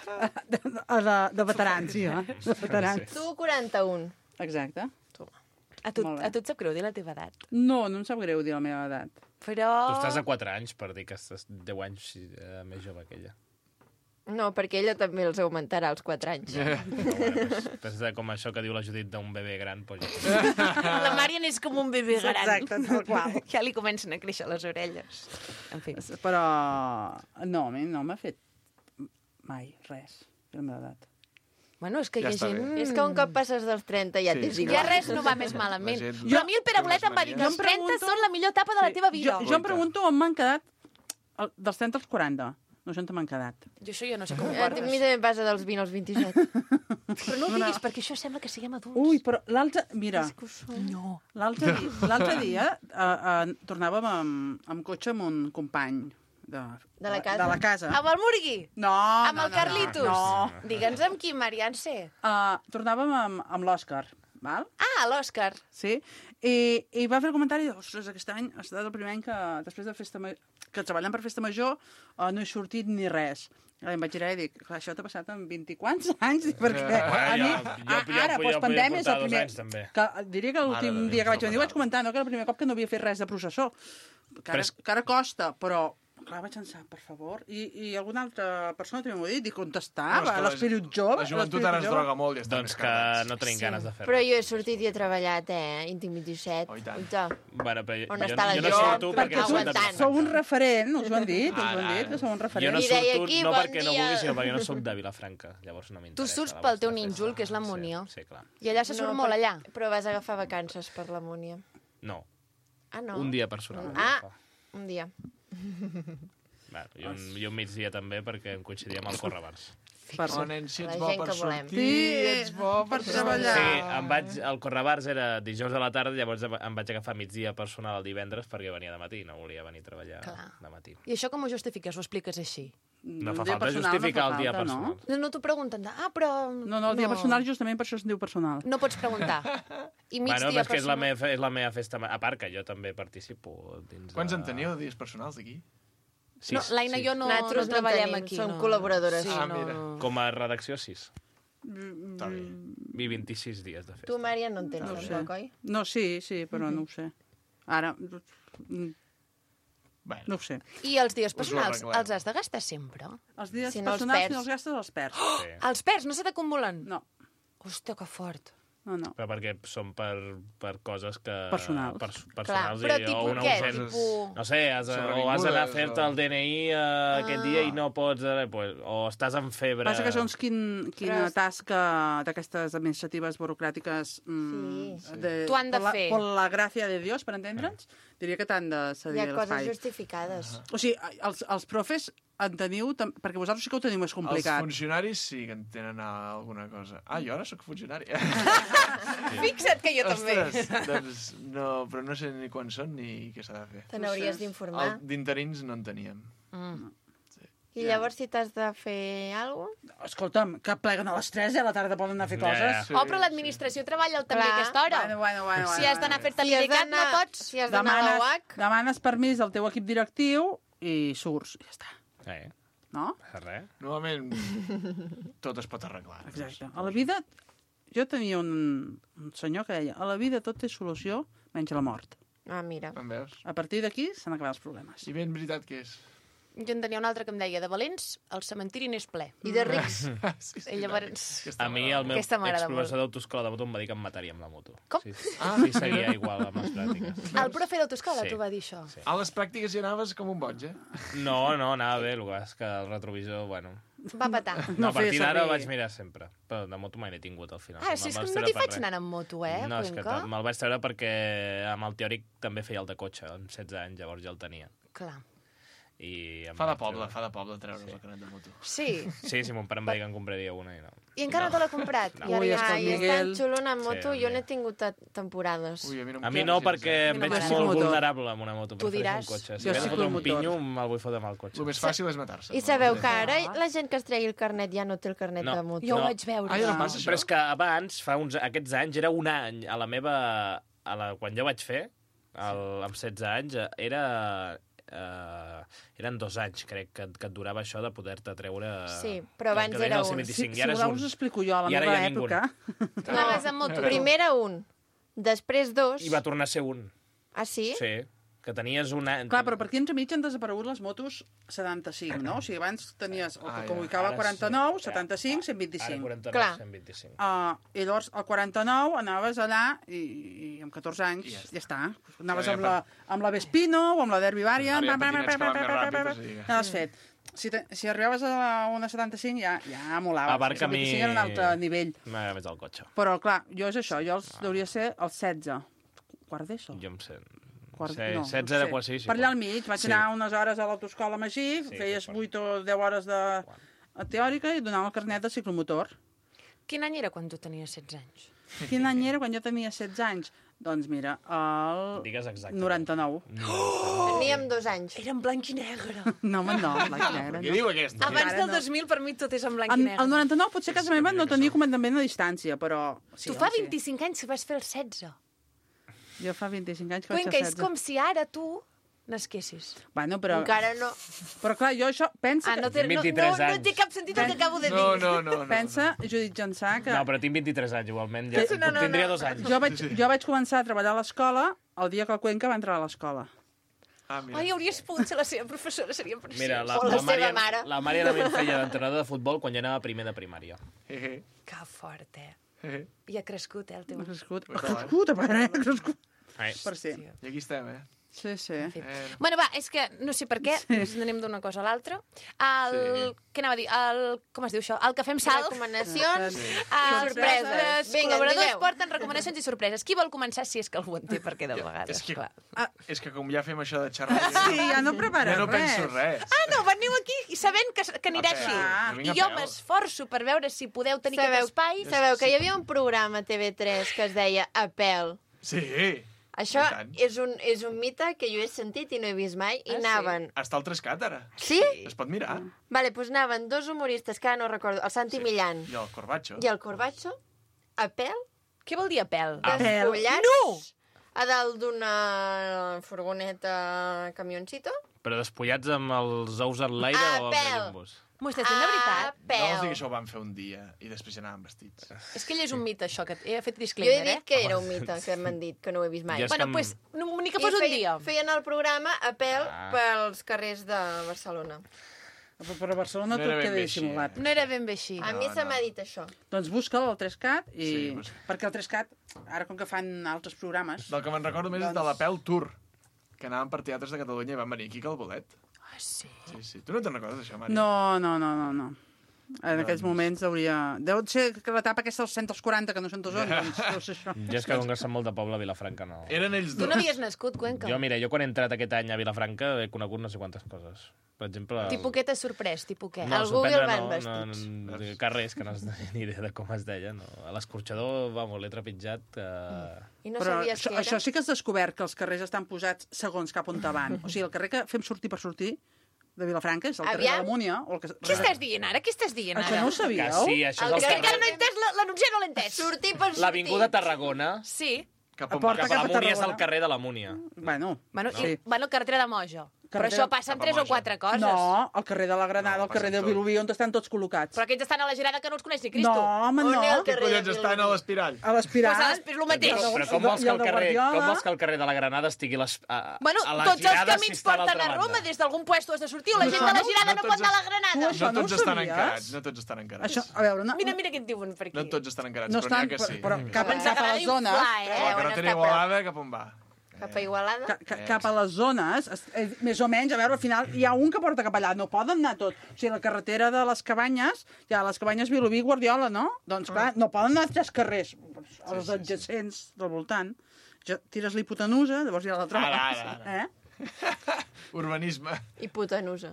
De veterans, sí, de veterans. Tu 41. Exacte. A tu Molt bé. et sap greu dir la teva edat. No, no em sap greu dir la meva edat. Però... Tu estàs a 4 anys per dir que estàs 10 anys més jove que ella. No, perquè ella també els augmentarà als 4 anys. Pensa com això que diu la Judit d'un bebè gran. Pues... La Marian és com un bebè gran. Exacte, tal qual. Ja li comencen a créixer les orelles. En fi. Però no, a mi no m'ha fet mai res de la meva edat. Bueno, és que Ja hi ha està gent... bé. És que un cop passes dels 30 ja Sí. t'és Ja igual. res no va més malament. La gent- Però a mi el Pere Bolet em va dir que Jo els em 30 pregunto- són la millor etapa de la teva vida. Jo em pregunto on m'han quedat dels 30 als 40. No sé on m'han quedat. Jo això jo no sé com ho A mi guardes. també em passa dels 20 als 27. Però no ho diguis, perquè això sembla que siguem adults. Ui, però l'altre... Mira, No. l'altre dia tornàvem amb cotxe amb un company de la casa? De la casa. Amb el Murgui? No, Amb el Carlitos? No. Digue'ns amb qui, Marianse. Tornàvem amb l'Òscar, val? Ah, l'Òscar. Sí, i va fer el comentari, ostres, aquest any ha estat el primer any que després de festa que treballant per festa major no he sortit ni res. I em vaig girar i dic, clar, això t'ha passat en 20 i quants anys? Perquè a mi, ara, postpandèmia, és el primer... Diria que l'últim dia que vaig venir vaig comentar, no, que era el primer cop que no havia fet res de processó. Que ara costa, però... Clar, vaig pensar, per favor. I alguna altra persona també m'ho ha dit, i contestava, l'Espirit Jove. La joventut ara es droga molt i estan Doncs que no tenim ganes de fer Però jo he sortit i he treballat, I tinc 27. Oh, i tant. Bueno, però On jo està la no gent? surto perquè Perquè soc de aguantant. Sou un referent, us ho han dit, que sou un Jo referent. no I deia surto aquí, no bon perquè no dia. vulgui, sinó perquè no sóc de Vilafranca. Llavors no m'interessa. Tu surts la pel teu vostra nínxol, festa. que és la Munió. Sí, clar. I allà se surt molt allà. Però vas agafar vacances per la Múnia. No, Ah, no? un dia personal. Ah, un dia. Bueno, i un migdia també perquè em coincidia amb el Correbars. Oh, nen, si ets La bo gent per que volem. sortir, ets bo per treballar. Sí, el Correbars era dijous a la tarda, llavors em vaig agafar migdia personal el divendres perquè venia de matí, no volia venir a treballar de matí. I això com ho justifiques? Ho expliques així? No Un fa dia falta personal justificar no fa el dia falta, personal. No t'ho pregunten. Però... No, el dia personal justament per això es diu personal. No pots preguntar. I Bueno, migdia és que és la personal. meva festa... A part que jo també participo dins Quants en teniu de dies personals d'aquí? No, l'Aina i jo no Nosaltres no treballem tenim, aquí. som no. col·laboradores. Sí, Ah, no. mira. Com a redacció, 6. Està bé. I 26 dies de festa. Tu, Mària, no en tens No ho sé. tampoc, oi? No, sí, però no ho sé. Ara, Bueno, no ho sé. I els dies Us ho personals arreglem. els has de gastar sempre? Els dies Si no els personals, perds. si no els gastes, els perds. Sí. Els perds no se t'acumulen? No, Hòstia, que fort. no. Però perquè són per coses que... Personals. Personals. Clar, però i, o tipus una què? urgent. Tipus... No sé, o has d'anar a Sobrevingudes, fer-te el DNI aquest dia i no pots... o estàs en febre... Passa que segons quina tasca d'aquestes administratives burocràtiques Sí. T'ho han de fer. per la gràcia de Dios, per entendre'ns, diria que t'han de Hi cedir ha coses l'espai. justificades. O sigui, els profes en teniu... Perquè vosaltres sí que ho teniu més els complicat. funcionaris sí que en tenen alguna cosa. Ah, jo ara sóc funcionari. Fixa't que jo també. Ostres, doncs no, però no sé ni quan són ni què s'ha de fer. Te n'hauries d'informar. D'interins no en teníem. I llavors, si t'has de fer alguna cosa... Escolta'm, que pleguen a les 3 i a la tarda poden anar a fer coses. Sí, Oh, però l'administració treballa també Clar. a aquesta hora. Bueno. Si has d'anar a fer-te l'IDCAT, no pots. Si has d'anar a la UAC... Demanes permís al teu equip directiu i surts. I ja està. No? Res. Normalment tot es pot arreglar. Exacte. A la vida... Jo tenia un senyor que deia a la vida tot té solució menys la mort. Ah, mira. Em veus? A partir d'aquí s'han acabat els problemes. I ben veritat que és. Jo en tenia un altre que em deia, de valents, el cementiri n'és ple. I de rics. I llavors... A mi el meu Aquesta m'agrada exprofessor d'autoescola de moto em va dir que em mataria amb la moto. Com? Sí, seguia igual amb les pràctiques. El profe d'autoescola Sí. t'ho va dir, això? Sí. A les pràctiques hi anaves com un boig, No, anava bé, el que és que el retrovisor, bueno... Va petar. No, a partir d'ara servir. vaig mirar sempre. Però de moto mai n'he tingut al final. Ah, sí, és que no t'hi faig anant amb moto, No, és que Cuenca? me'l vaig treure perquè amb el teòric també feia el de cotxe, amb 16 anys, llavors ja el tenia. Clar. I em Fa de vaig treure. poble treure's el carnet de moto. Sí. Sí, si mon pare em va dir que en compraria una i no. I encara no te l'ha comprat? No. I ara Ui, ja... és que el Ai, és Miguel- tan xulo anar amb moto, Sí, jo home. n'he tingut temporades. Ui, A mi no, perquè em A mi veig m'agrada. molt Ciclomotor. vulnerable amb una moto. Tu Prefereixo diràs. un cotxe. Si Jo m'he de fotre un ciclomotor. pinyo, me'l vull fotre amb el cotxe. El més fàcil és matar-se. I sabeu que ara la gent que es tregui el carnet ja no té el carnet No. de moto. Jo ho No. vaig veure. Ah, ja no passa, això? Però és que abans, aquests anys, era un any, quan jo vaig fer, amb 16 anys, eren 2 anys, crec, que et durava això de poder-te treure... Sí, però abans que deien era el un. C25, Si i ara és voleu un. us explico jo, a la I ara meva ja ningú. època. Tu anaves amb moto? Primer era un, després dos. I va tornar a ser un. Ah, sí? Sí, que tenies un any... Clar, però per aquí entremig han desaparegut les motos 75, no? O sigui, abans tenies el que ubicava Ara 49, sí. 75, Ara 125. 49, Clar. 125. I llavors, al 49, anaves allà i amb 14 anys ja està. Anaves Ja, amb la Vespino o amb la Derby Variant. Ara hi ha patinets que van més ràpid, o sigui que- N'has fet. Si arribaves a una 75 ja molava. A part que a mi... 75 era un altre nivell. M'agrada més el cotxe. Però, clar, jo és això. Jo hauria de ser el 16. Quart d'ESO? Jo em sé... Quart, no, no, 16 no de sé. quasi, sí. Per allà al mig, vaig anar unes hores a l'autoescola Magí, Sí, feies sí, 8 o 10 hores de teòrica i donava el carnet de ciclomotor. Quin any era quan tu tenies 16 anys? Quin any era quan jo tenia 16 anys? Doncs mira, el Digues exacte. 99. Teníem 2 anys. Era en blanc i negre. No, home, no, blanc i negre. Què No. diu aquesta? Abans Encara del no. 2000, per mi, tot és en blanc i El negre. 99 potser a casa meva no tenia comandament a distància, però... Sí, Tu fa home, sí. 25 anys que vas fer el 16. Jo fa 25 anys que vaig Cuenca, fer és 16. com si ara tu nasquessis. Bueno, però... Encara no. Però clar, jo això... Pensa, Ah, no que, té, no, 23 no, no anys. té cap sentit el que acabo de dir. No. pensa Judit Jansà, que No, però tinc 23 anys, igualment. Ja, No, tindria 2 anys. jo vaig començar a treballar a l'escola el dia que el Cuenca va entrar a l'escola. Ah, mira. Ai, hauries pogut ser la seva professora, seria preciós. Mira, O la seva mare. La Mària també em feia d'entrenador de futbol quan jo anava a primer de primària. Hehe. Que fort, Hehe. I ha crescut, el teu... Ha crescut, a veure, ha crescut. Ai. Per ser. I aquí estem, Sí, sí. Bueno, va, és que no sé per què, ens anem d'una cosa a l'altra. Què anava a dir? Com es diu això? El que fem salt. Recomanacions. Els Sorpreses. Vinga, col·laboradors digueu. porten recomanacions i sorpreses. Qui vol començar, si és que algú en té, perquè de vegades, clar. És que com ja fem això de xerrar... Sí, ja no preparem ja no penso res. res. Ah, no, veniu aquí i sabent que anirà A peu. així. Vinga, I jo a peu. m'esforço per veure si podeu tenir Sabeu, aquest espai. sabeu que hi havia un programa a TV3 que es deia Apel. Sí. Això I tant. és un mite que jo he sentit i no he vist mai. I Ah, sí? anaven... Està al 3CAT, ara. Sí? Es pot mirar. Vale, doncs anaven dos humoristes, que ara no recordo, el Santi Millán I el Corbacho. i el Corbacho, a pèl, Què vol dir a pèl? despullats, a dalt d'una furgoneta camioncito, Però despullats amb els ous en l'aire A o amb pèl. llambos? M'ho estàs dient de a veritat? No vols dir que pèl. això ho van fer un dia i després ja anàvem vestits. És que ell és un mite, això, que he fet Jo he disclaimer, dit que era un mite, que m'han dit, que no ho he vist mai. Ja és Bueno, que doncs, ni que I fos un dia. feien el programa a pèl Ah. pels carrers de Barcelona. Però a Barcelona No tot era ben queda bé així, dissimulat. No era ben bé així. A mi se m'ha dit això. Doncs busca'l al 3CAT, Sí, perquè el 3CAT, ara com que fan altres programes... Del que me'n recordo més és de l'Apel Tour, que anàvem per teatres de Catalunya i van venir aquí a Calbolet. Ah, sí. Sí. Tu no te'n recordes d'això, Mari? No. En aquells moments hauria... Deu ser que l'etapa aquesta dels 100 als 40, que no són 2 anys, doncs deu ser això. Jo és que com que som molt de poble a Vilafranca, no. Eren ells Tu dos. no havies nascut, Cuenca? Jo, mira, jo quan he entrat aquest any a Vilafranca he conegut no sé quantes coses. Per exemple... Tipus què t'ha sorprès? Tipus què? No, Al Google sorprendre van no, vestits. carrers, que no has ni idea de com es deia. No. A l'escorxador, vamos, l'he trepitjat. I no Però sabies això, què era? això sí que has descobert que els carrers estan posats segons cap on van. O sigui, el carrer que fem sortir per sortir de Vilafranca és el carrer de Aviam. la Múnia. O el que... Què estàs dient ara? Què estàs dient Això ara? no ho Que sabíeu? sí, això El és És que el encara carrer... no he entès, l'anunciant no l'he entès. Sortir per sortir. L'avinguda Tarragona, Sí. Cap on Porta cap a la cap a Múnia és el Tarragona. carrer de la Múnia. Bueno, Bueno, sí. bueno, carretera de Moja. Però això passa en 3 o 4 coses. No, al carrer de la Granada, al carrer del Vilobí, on estan tots col·locats. Però aquests estan a la Gerada que no els coneix ni Cristo. No, home, no. Què collons estan a l'Espirall? A l'Espirall. Pues és el mateix. Però com vols que el carrer de la Granada estigui Bueno, a la tots els Girada camins si està a porten l'altra a Roma, banda? des d'algun puesto has de sortir, o la gent de la Girada no pot anar a la Granada. Això no ho tots estan sabies? encarats, no tots estan encarats. Això, a veure, Mira què et diuen per aquí. No tots estan encarats, no però n'hi estan, ha que sí. però cap a les zones... La carretera Igualada, cap on va? Cap a Igualada? Cap a les zones, més o menys, a veure, al final hi ha un que porta cap allà, no poden anar tot. O sigui, la carretera de les Cabanyes, ja les Cabanyes Vilobí, Guardiola, no? Doncs clar, no poden anar a 3 carrers, els adjacents del voltant. Ja tires l'hipotenusa, llavors ja la trobes. Ara. Urbanisme. Hipotenusa.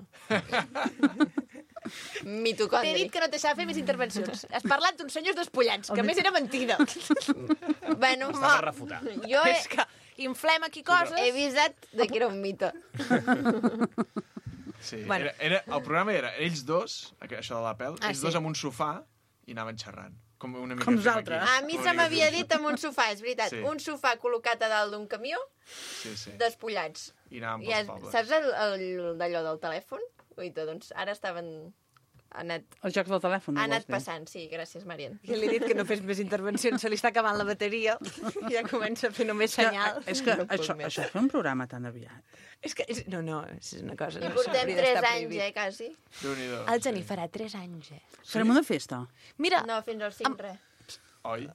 T'he Mitocondri. dit que no deixava fer més intervencions. Has parlat d'uns senyors despullats, que a més era mentida. Bueno, S'ha de refutar. jo És que inflem aquí coses... he avisat de que era un mite. Sí, Bueno. el programa era ells dos, això de la pèl, ells sí. dos amb un sofà i anaven xerrant. Com una mica Com fem nosaltres. aquí. A mi se m'havia dit amb un sofà, és veritat. Sí. Un sofà col·locat a dalt d'un camió, Sí. despullats. I anàvem Ja, pels pobles. saps d'allò del telèfon? Uita, doncs ara estaven... Ha anat Els jocs del telèfon. passant, sí, gràcies, Marian. Jo li he dit que no fes més intervencions, se li està acabant la bateria. Ja comença a fer només senyal. És que això fer un programa tan aviat. És que, no, és una cosa... I no portem s'hauria 3 d'estar anys, prohibit. quasi. Déu-n'hi-do. El Geni farà 3 anys, Farem una festa. Mira, No, fins als 5 res. Oi?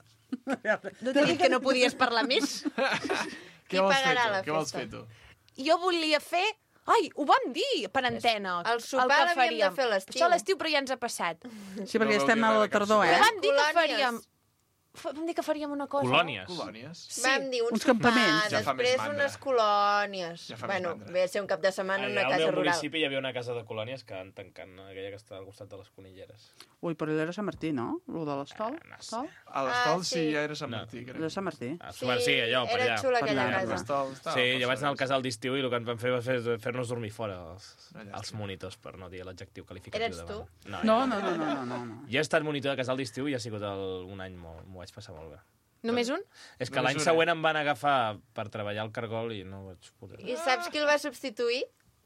no t'he dit que no podies parlar més? Què vols fer pagarà tu? la Què vols festa? fer tu? Jo volia fer... Ai, ho vam dir per antena. El sopar que l'havíem de faríem. fer a l'estiu. Això a l'estiu, però ja ens ha passat. Sí, perquè No estem vau a dir la res de cap tardor, sopar. Però eh? vam dir que Colònies. faríem... Vam dir que faríem una cosa. Colònies. Colònies? Sí. Vam dir uns campaments. Ja fa més després mandra. unes colònies. Ja fa més Bueno, mandra. ve a ser un cap de setmana en una Allà al casa meu rural. municipi hi havia una casa de colònies que han tancat, no? Aquella que està al costat de les Conilleres. Ui, però allò era Sant Martí, no? Lo de l'estol? no sé. Estol? A l'estol sí. sí, ja era Sant Martí, Allò crec. de Sant Martí. Sí, allò, per era allà. xula Per aquella allà, casa. L'estol estava Sí, jo vaig anar al força casal d'estiu i el que ens van fer va fer-nos dormir fora, Allà els sí. monitors, per no dir l'adjectiu qualificatiu. Eres davant. tu? No. Jo he estat monitor de casal d'estiu i ha sigut un any m'ho vaig passar molt bé. Només un? És que Només l'any un següent em van agafar per treballar al Cargol i no vaig poder. I saps qui el va substituir?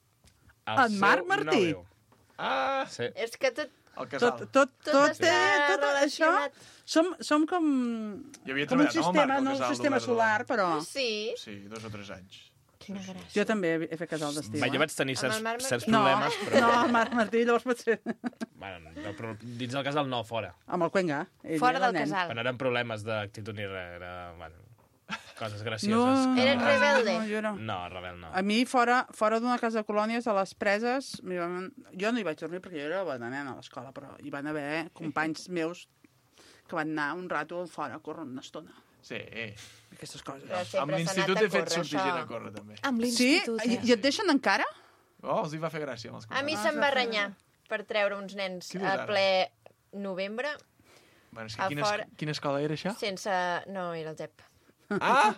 En Marc Martí. Nòvio. Ah, Sí. És que tot el casal. Tot està tot això... relacionat. Som com... Jo havia com un treballat amb el sistema, Marc, al no un casal sistema d'Olesa. solar, però... Sí. Sí, 2 o 3 anys. Quina gràcia. Jo també he fet casal d'estiu. Jo vaig tenir Amb el Marc certs Martí? problemes, però... No, Marc Martí, llavors pot ser... Bueno, però dins del casal no, fora. Amb el Cuenca. Ell Fora era el del nen. casal. Però no eren problemes d'actitud ni res, era... Bueno, coses No, gracioses. Eres rebelde? No, jo no. No, rebel no. A mi, fora d'una casa de colònies, a les preses, jo no hi vaig dormir perquè jo era bona nena a l'escola, però hi van haver companys meus que van anar un rato fora a córrer una estona. Sí. Aquestes coses. Però Amb sempre s'ha l'institut anat he a fet córrer, sortir gent a això. córrer, també. Amb Sí? l'institut, I et deixen encara? Oh, els hi va fer gràcia amb els A mi companys. se'm va renyar per treure uns nens Què dius a ara? ple novembre Bueno, és a que fora. quina escola era, això? sense... No, era el GEP. Ah!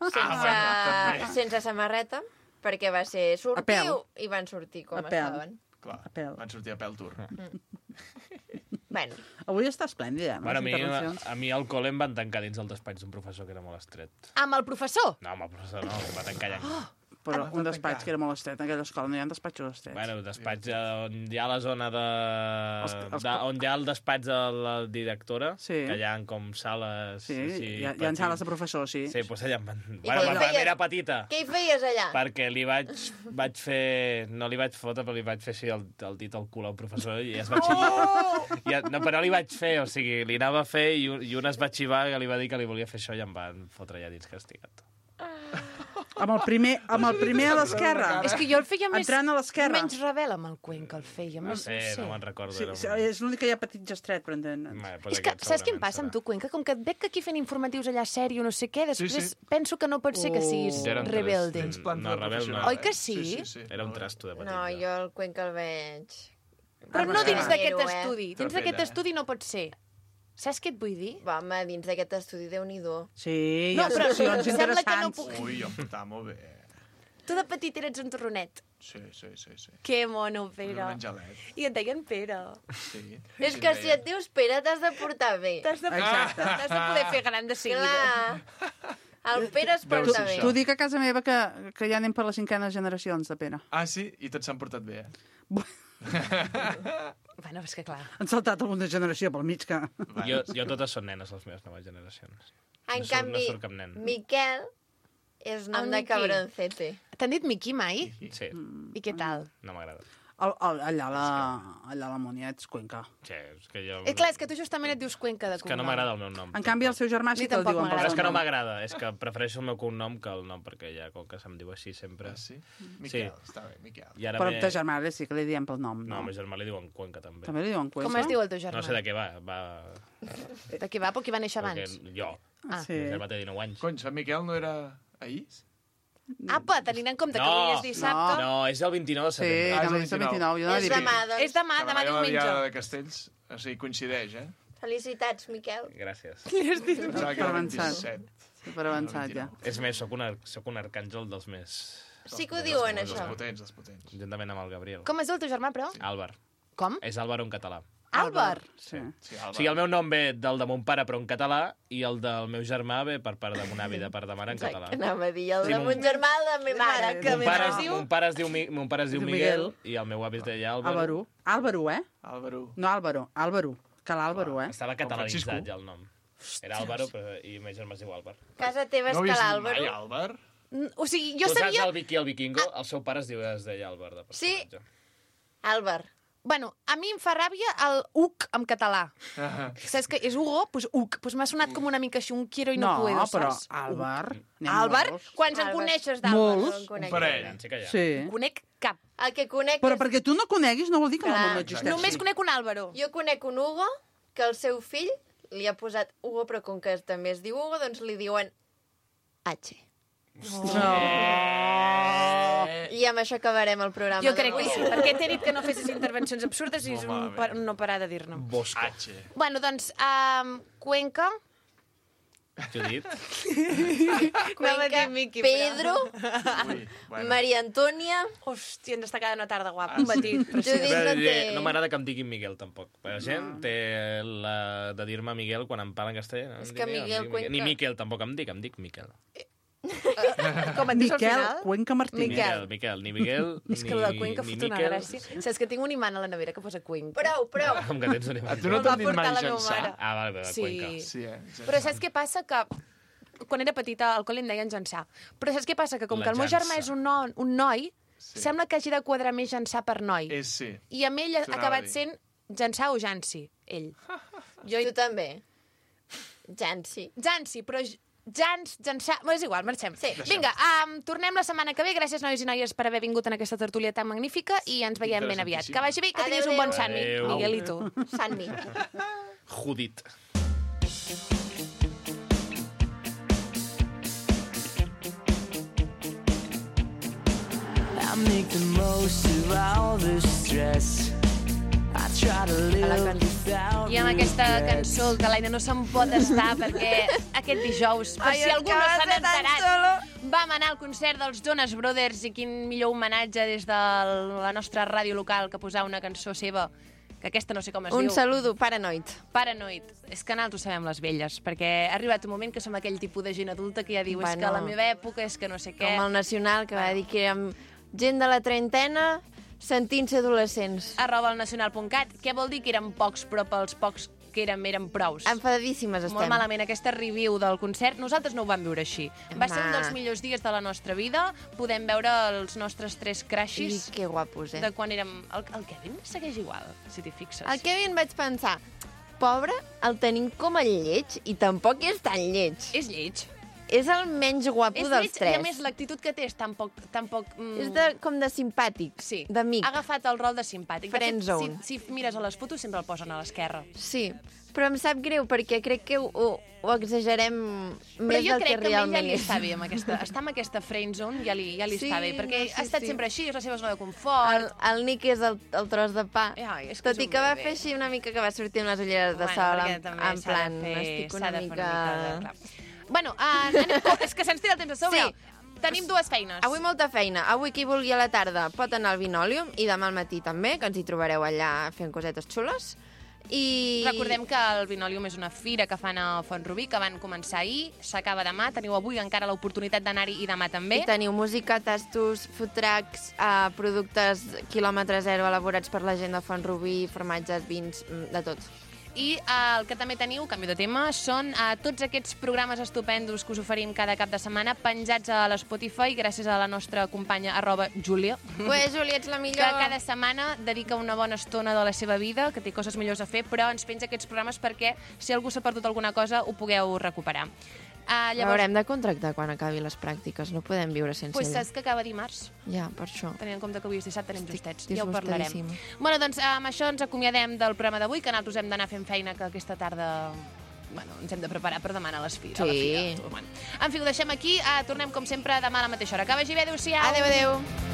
Sense samarreta, perquè va ser pèl. sortiu i van sortir com A pèl. estaven. Clar, A pèl. van sortir a pèl tour. Bueno, Avui està esplèndida, amb Bueno, les intervencions. a mi al col·le em van tancar dins el despatx d'un professor que era molt estret. Amb el professor? No, amb el professor no, em va tancar allà. Però un despatx que era molt estret. En aquella escola no hi ha despatxos estrets. Bueno, despatx on hi ha la zona Els- on hi ha el despatx de la directora, Sí. que hi ha com sales... Sí, així, hi ha sales de professors, sí. Sí, doncs allà em van... I Bueno, què quan feies? era petita. què hi feies allà? Perquè vaig fer... No li vaig fotre, però li vaig fer així el dit al cul al professor i es va xivar. No, però li vaig fer, o sigui, li anava a fer i un es va xivar que li va dir que li volia fer això i em van fotre allà dins castigat. Amb el primer a l'esquerra. És que jo el feia més... Entrant a l'esquerra. Menys rebel amb el Cuenca, el feia. No Més, sé, no me'n recordo. Sí, era sí, un- és l'únic que hi ha petit gestret, però entens. És que, saps què em passa amb tu, Cuenca? Com que et veig que aquí fent informatius allà sèrio, no sé què, després penso que no pot ser que siguis Ja era un rebelde. test. No, rebel no. Oi que sí? Era un trasto de petit. No, jo el Cuenca el veig... Però no dins d'aquest Però, estudi. Dins d'aquest estudi no pot ser. Saps què et vull dir? Va, home, dins d'aquest estudi, Déu-n'hi-do. Sí, hi No, ha però seccions em sembla que no interessants. puc... Ui, jo em portava molt bé. Tu de petit eres un torronet. Sí. Que mono, Pere. Un angelet. I et deien Pere. Sí. És que si et dius Pere t'has de portar bé. T'has de Exacte. poder fer gran de seguida. Clar. El Pere es porta bé. T'ho dic a casa meva que ja anem per les 5enes generacions de Pere. Ah, sí? I tots s'han portat bé, Bueno, és que clar. Han saltat alguna generació pel mig que... Jo totes són nenes, les meves noves generacions. En canvi, no surt cap nen. Miquel és nom de cabroncete. T'han dit Miqui mai? Sí. I què tal? No m'agrada. Allà a la Mònia ets Cuenca. Sí, és que jo... Clar, és que tu justament et dius Cuenca de És que no m'agrada el meu nom. En canvi, el seu germà sí que el diuen per Però és que no m'agrada, és que prefereixo el meu cognom que el nom, perquè ja, com que se'm diu així sempre... Ah, sí? Miquel, està bé, Miquel. Però el teu germà sí que li diem pel nom, no? no? A meu germà li diuen Cuenca, també. També li diuen Cuenca? Com es diu el teu germà? No sé de què va. De què va? Perquè va néixer abans? Jo. Sí. El germà té 19 anys. Cony, Sant Miquel no era ahir? Apa, tenint en compte que avui és dissabte... No, és el 29 de Sí, setembre. també és el 29. Jo no És diré. demà, doncs. És demà La diumenge. Diada de Castells, o sigui, coincideix, Felicitats, Miquel. Gràcies. Pensava que era el avançat. 27. Super avançat, ja. És més, soc un arcàngel dels més... Sí que ho diuen, Els això. potents, els potents. Juntament amb el Gabriel. Com es diu el teu germà, però? Àlvar. Com? És Àlvaro en català. Àlvar. Sí. Sí, O sigui, el meu nom ve del de mon pare, però en català, i el del meu germà ve per part de mon avi, de part de mare, en català. Anava a dir, el Sí, de mon germà, el de la meva mare. que Mon pare es diu Miguel i el meu avi es deia Àlvaro. Álvaro, Álvaro. No Álvaro, Álvaro. Que l'Álvaro, Estava Francisco. catalanitzat ja el nom. Era Àlvaro, però, i el meu germà es diu Àlvar. Casa teva és No que havies dit l'Àlvaro. mai Àlvar? O sigui, jo Tu saps sabia... el Vicky el Vikingo? El seu pare es deia Àlvar, de Sí. personatge. Àlvar. Bueno, a mi em fa ràbia el Uc en català. Saps que és Hugo? Doncs Uc. Doncs m'ha sonat com una mica així, un quiero i no puedo, però saps? Álvar... Àlvar? Quants en Àlvar. coneixes d'Àlvar? Molts. No en Un conec. parell. Sí que hi ha. Sí. Conec cap. El que conec Però és... perquè tu no coneguis no vol dir que el Clar. món no existeixi. Només conec un Àlvaro. Jo conec un Hugo, que el seu fill li ha posat Hugo, però com que també es diu Hugo, doncs li diuen H. I amb això acabarem el programa Jo crec que d'avui. sí, perquè t'he dit que no fessis intervencions absurdes i és un no parar de dir-ne. Bosco. H. Bueno, doncs, Cuenca... Judit. Cuenca, Miqui, Pedro, Ui, bueno. Maria Antònia... Hòstia, ens està quedant una tarda guapa. Un petit, Judit preciós. no té... No m'agrada que em diguin Miguel, tampoc. La gent té la de dir-me Miguel quan em parlen castellà. És que Miguel Cuenca- Ni Miquel tampoc em dic Miquel. Com et dius al Miquel final? Cuenca Martínez. Miquel. Ni Miguel, És que la de Cuenca ni fot una Miquel. gràcia. Saps que tinc un imant a la nevera que posa Cuenca. Prou. Com que tens un imant. Tu no Me'l va t'han dit portar mai la meva Jansà? mare. Ah, vale, Sí. Cuenca. Sí, Però saps què passa? Que quan era petita al col·le em deien Jansà. Però saps què passa? Que com La que el meu germà Jansa. és un noi, sembla que hagi de quadrar més Jansà per noi. Sí. I amb ell ha T'ho anava a acabat dir. sent Jansà o Jansi, ell. Tu també. Jansi. Jansi, però Jansà... És igual, marxem. Sí. Vinga, tornem la setmana que ve. Gràcies, nois i noies, per haver vingut en aquesta tertúlia tan magnífica i ens veiem ben aviat. Que vagi bé i que tinguis un bon Sant Adéu. Miguel i tu. Sant Mi. Judit. I make the most of all the stress. I try to live without I amb aquesta cançó, el Talaina no se'n pot estar perquè aquest dijous, per si algú no se n'ha enterat, vam anar al concert dels Jonas Brothers i quin millor homenatge des de la nostra ràdio local que posar una cançó seva, que aquesta no sé com es Un diu. saludo, Paranoid. Paranoid. És que nosaltres ho sabem les velles, perquè ha arribat un moment que som aquell tipus de gent adulta que ja diu és que a la meva època és que no sé què. Com el Nacional, que va dir que érem gent de la trentena sentint-se adolescents. @elnacional.cat. Què vol dir que eren pocs, però pels pocs que eren prous? Enfadadíssimes estem. Molt malament, aquesta review del concert, nosaltres no ho vam viure així. Va ser un dels millors dies de la nostra vida, podem veure els nostres tres crushes I que guapos, de quan érem... El Kevin segueix igual, si t'hi fixes. El Kevin vaig pensar, pobre, el tenim com a lleig i tampoc és tan lleig. És lleig. És el menys guapo És dels lleig, tres. i a més l'actitud que té és tan poc... És com de simpàtic, sí. d'amic. Ha agafat el rol de simpàtic. De fet, Friendzone. si mires a les fotos sempre el posen a l'esquerra. Sí, però em sap greu perquè crec que ho exagerem més Però jo del crec que a realment ell ja li és. està bé amb aquesta... Està amb aquesta friendzone, ja li Sí, està bé, perquè no, sí, ha estat sí. sempre així, és la seva zona de confort. El Nick és el tros de pa. Ai, és que Tot és i un que va bebè. fer així una mica que va sortir amb les ulleres de Bueno, sol, perquè també en s'ha plan, de fer- estic s'ha una de fer mica... de- clar. Bueno, és que se'ns tira el temps a sobre. Sí. Tenim dues feines. Avui molta feina. Avui qui vulgui a la tarda pot anar al Vinòlium i demà al matí també, que ens hi trobareu allà fent cosetes xules. Recordem que el Vinòlium és una fira que fan a Font-rubí, que van començar ahir, s'acaba demà, teniu avui encara l'oportunitat d'anar-hi i demà també. I teniu música, tastos, food trucks, productes quilòmetre zero elaborats per la gent de Font-rubí, formatges, vins, de tot. I el que també teniu, canvi de tema, són tots aquests programes estupendos que us oferim cada cap de setmana penjats a l'Spotify gràcies a la nostra companya @Júlia. Júlia, ets la millor. Que cada setmana dedica una bona estona de la seva vida, que té coses millors a fer, però ens penja aquests programes perquè si algú s'ha perdut alguna cosa ho pugueu recuperar. Haurem de contractar quan acabi les pràctiques, no podem viure sense ella. Saps que acaba dimarts. Ja, per això. Tenint en compte que avui és dissabte, anem justets. Ja ho disgustadíssima. parlarem. Bueno, doncs amb això ens acomiadem del programa d'avui, que nosaltres hem d'anar fent feina, que aquesta tarda ens hem de preparar per demà a la fira. Sí. En fi, ho deixem aquí. Tornem, com sempre, demà a la mateixa hora. Que vagi bé, adéu-siau. Adéu.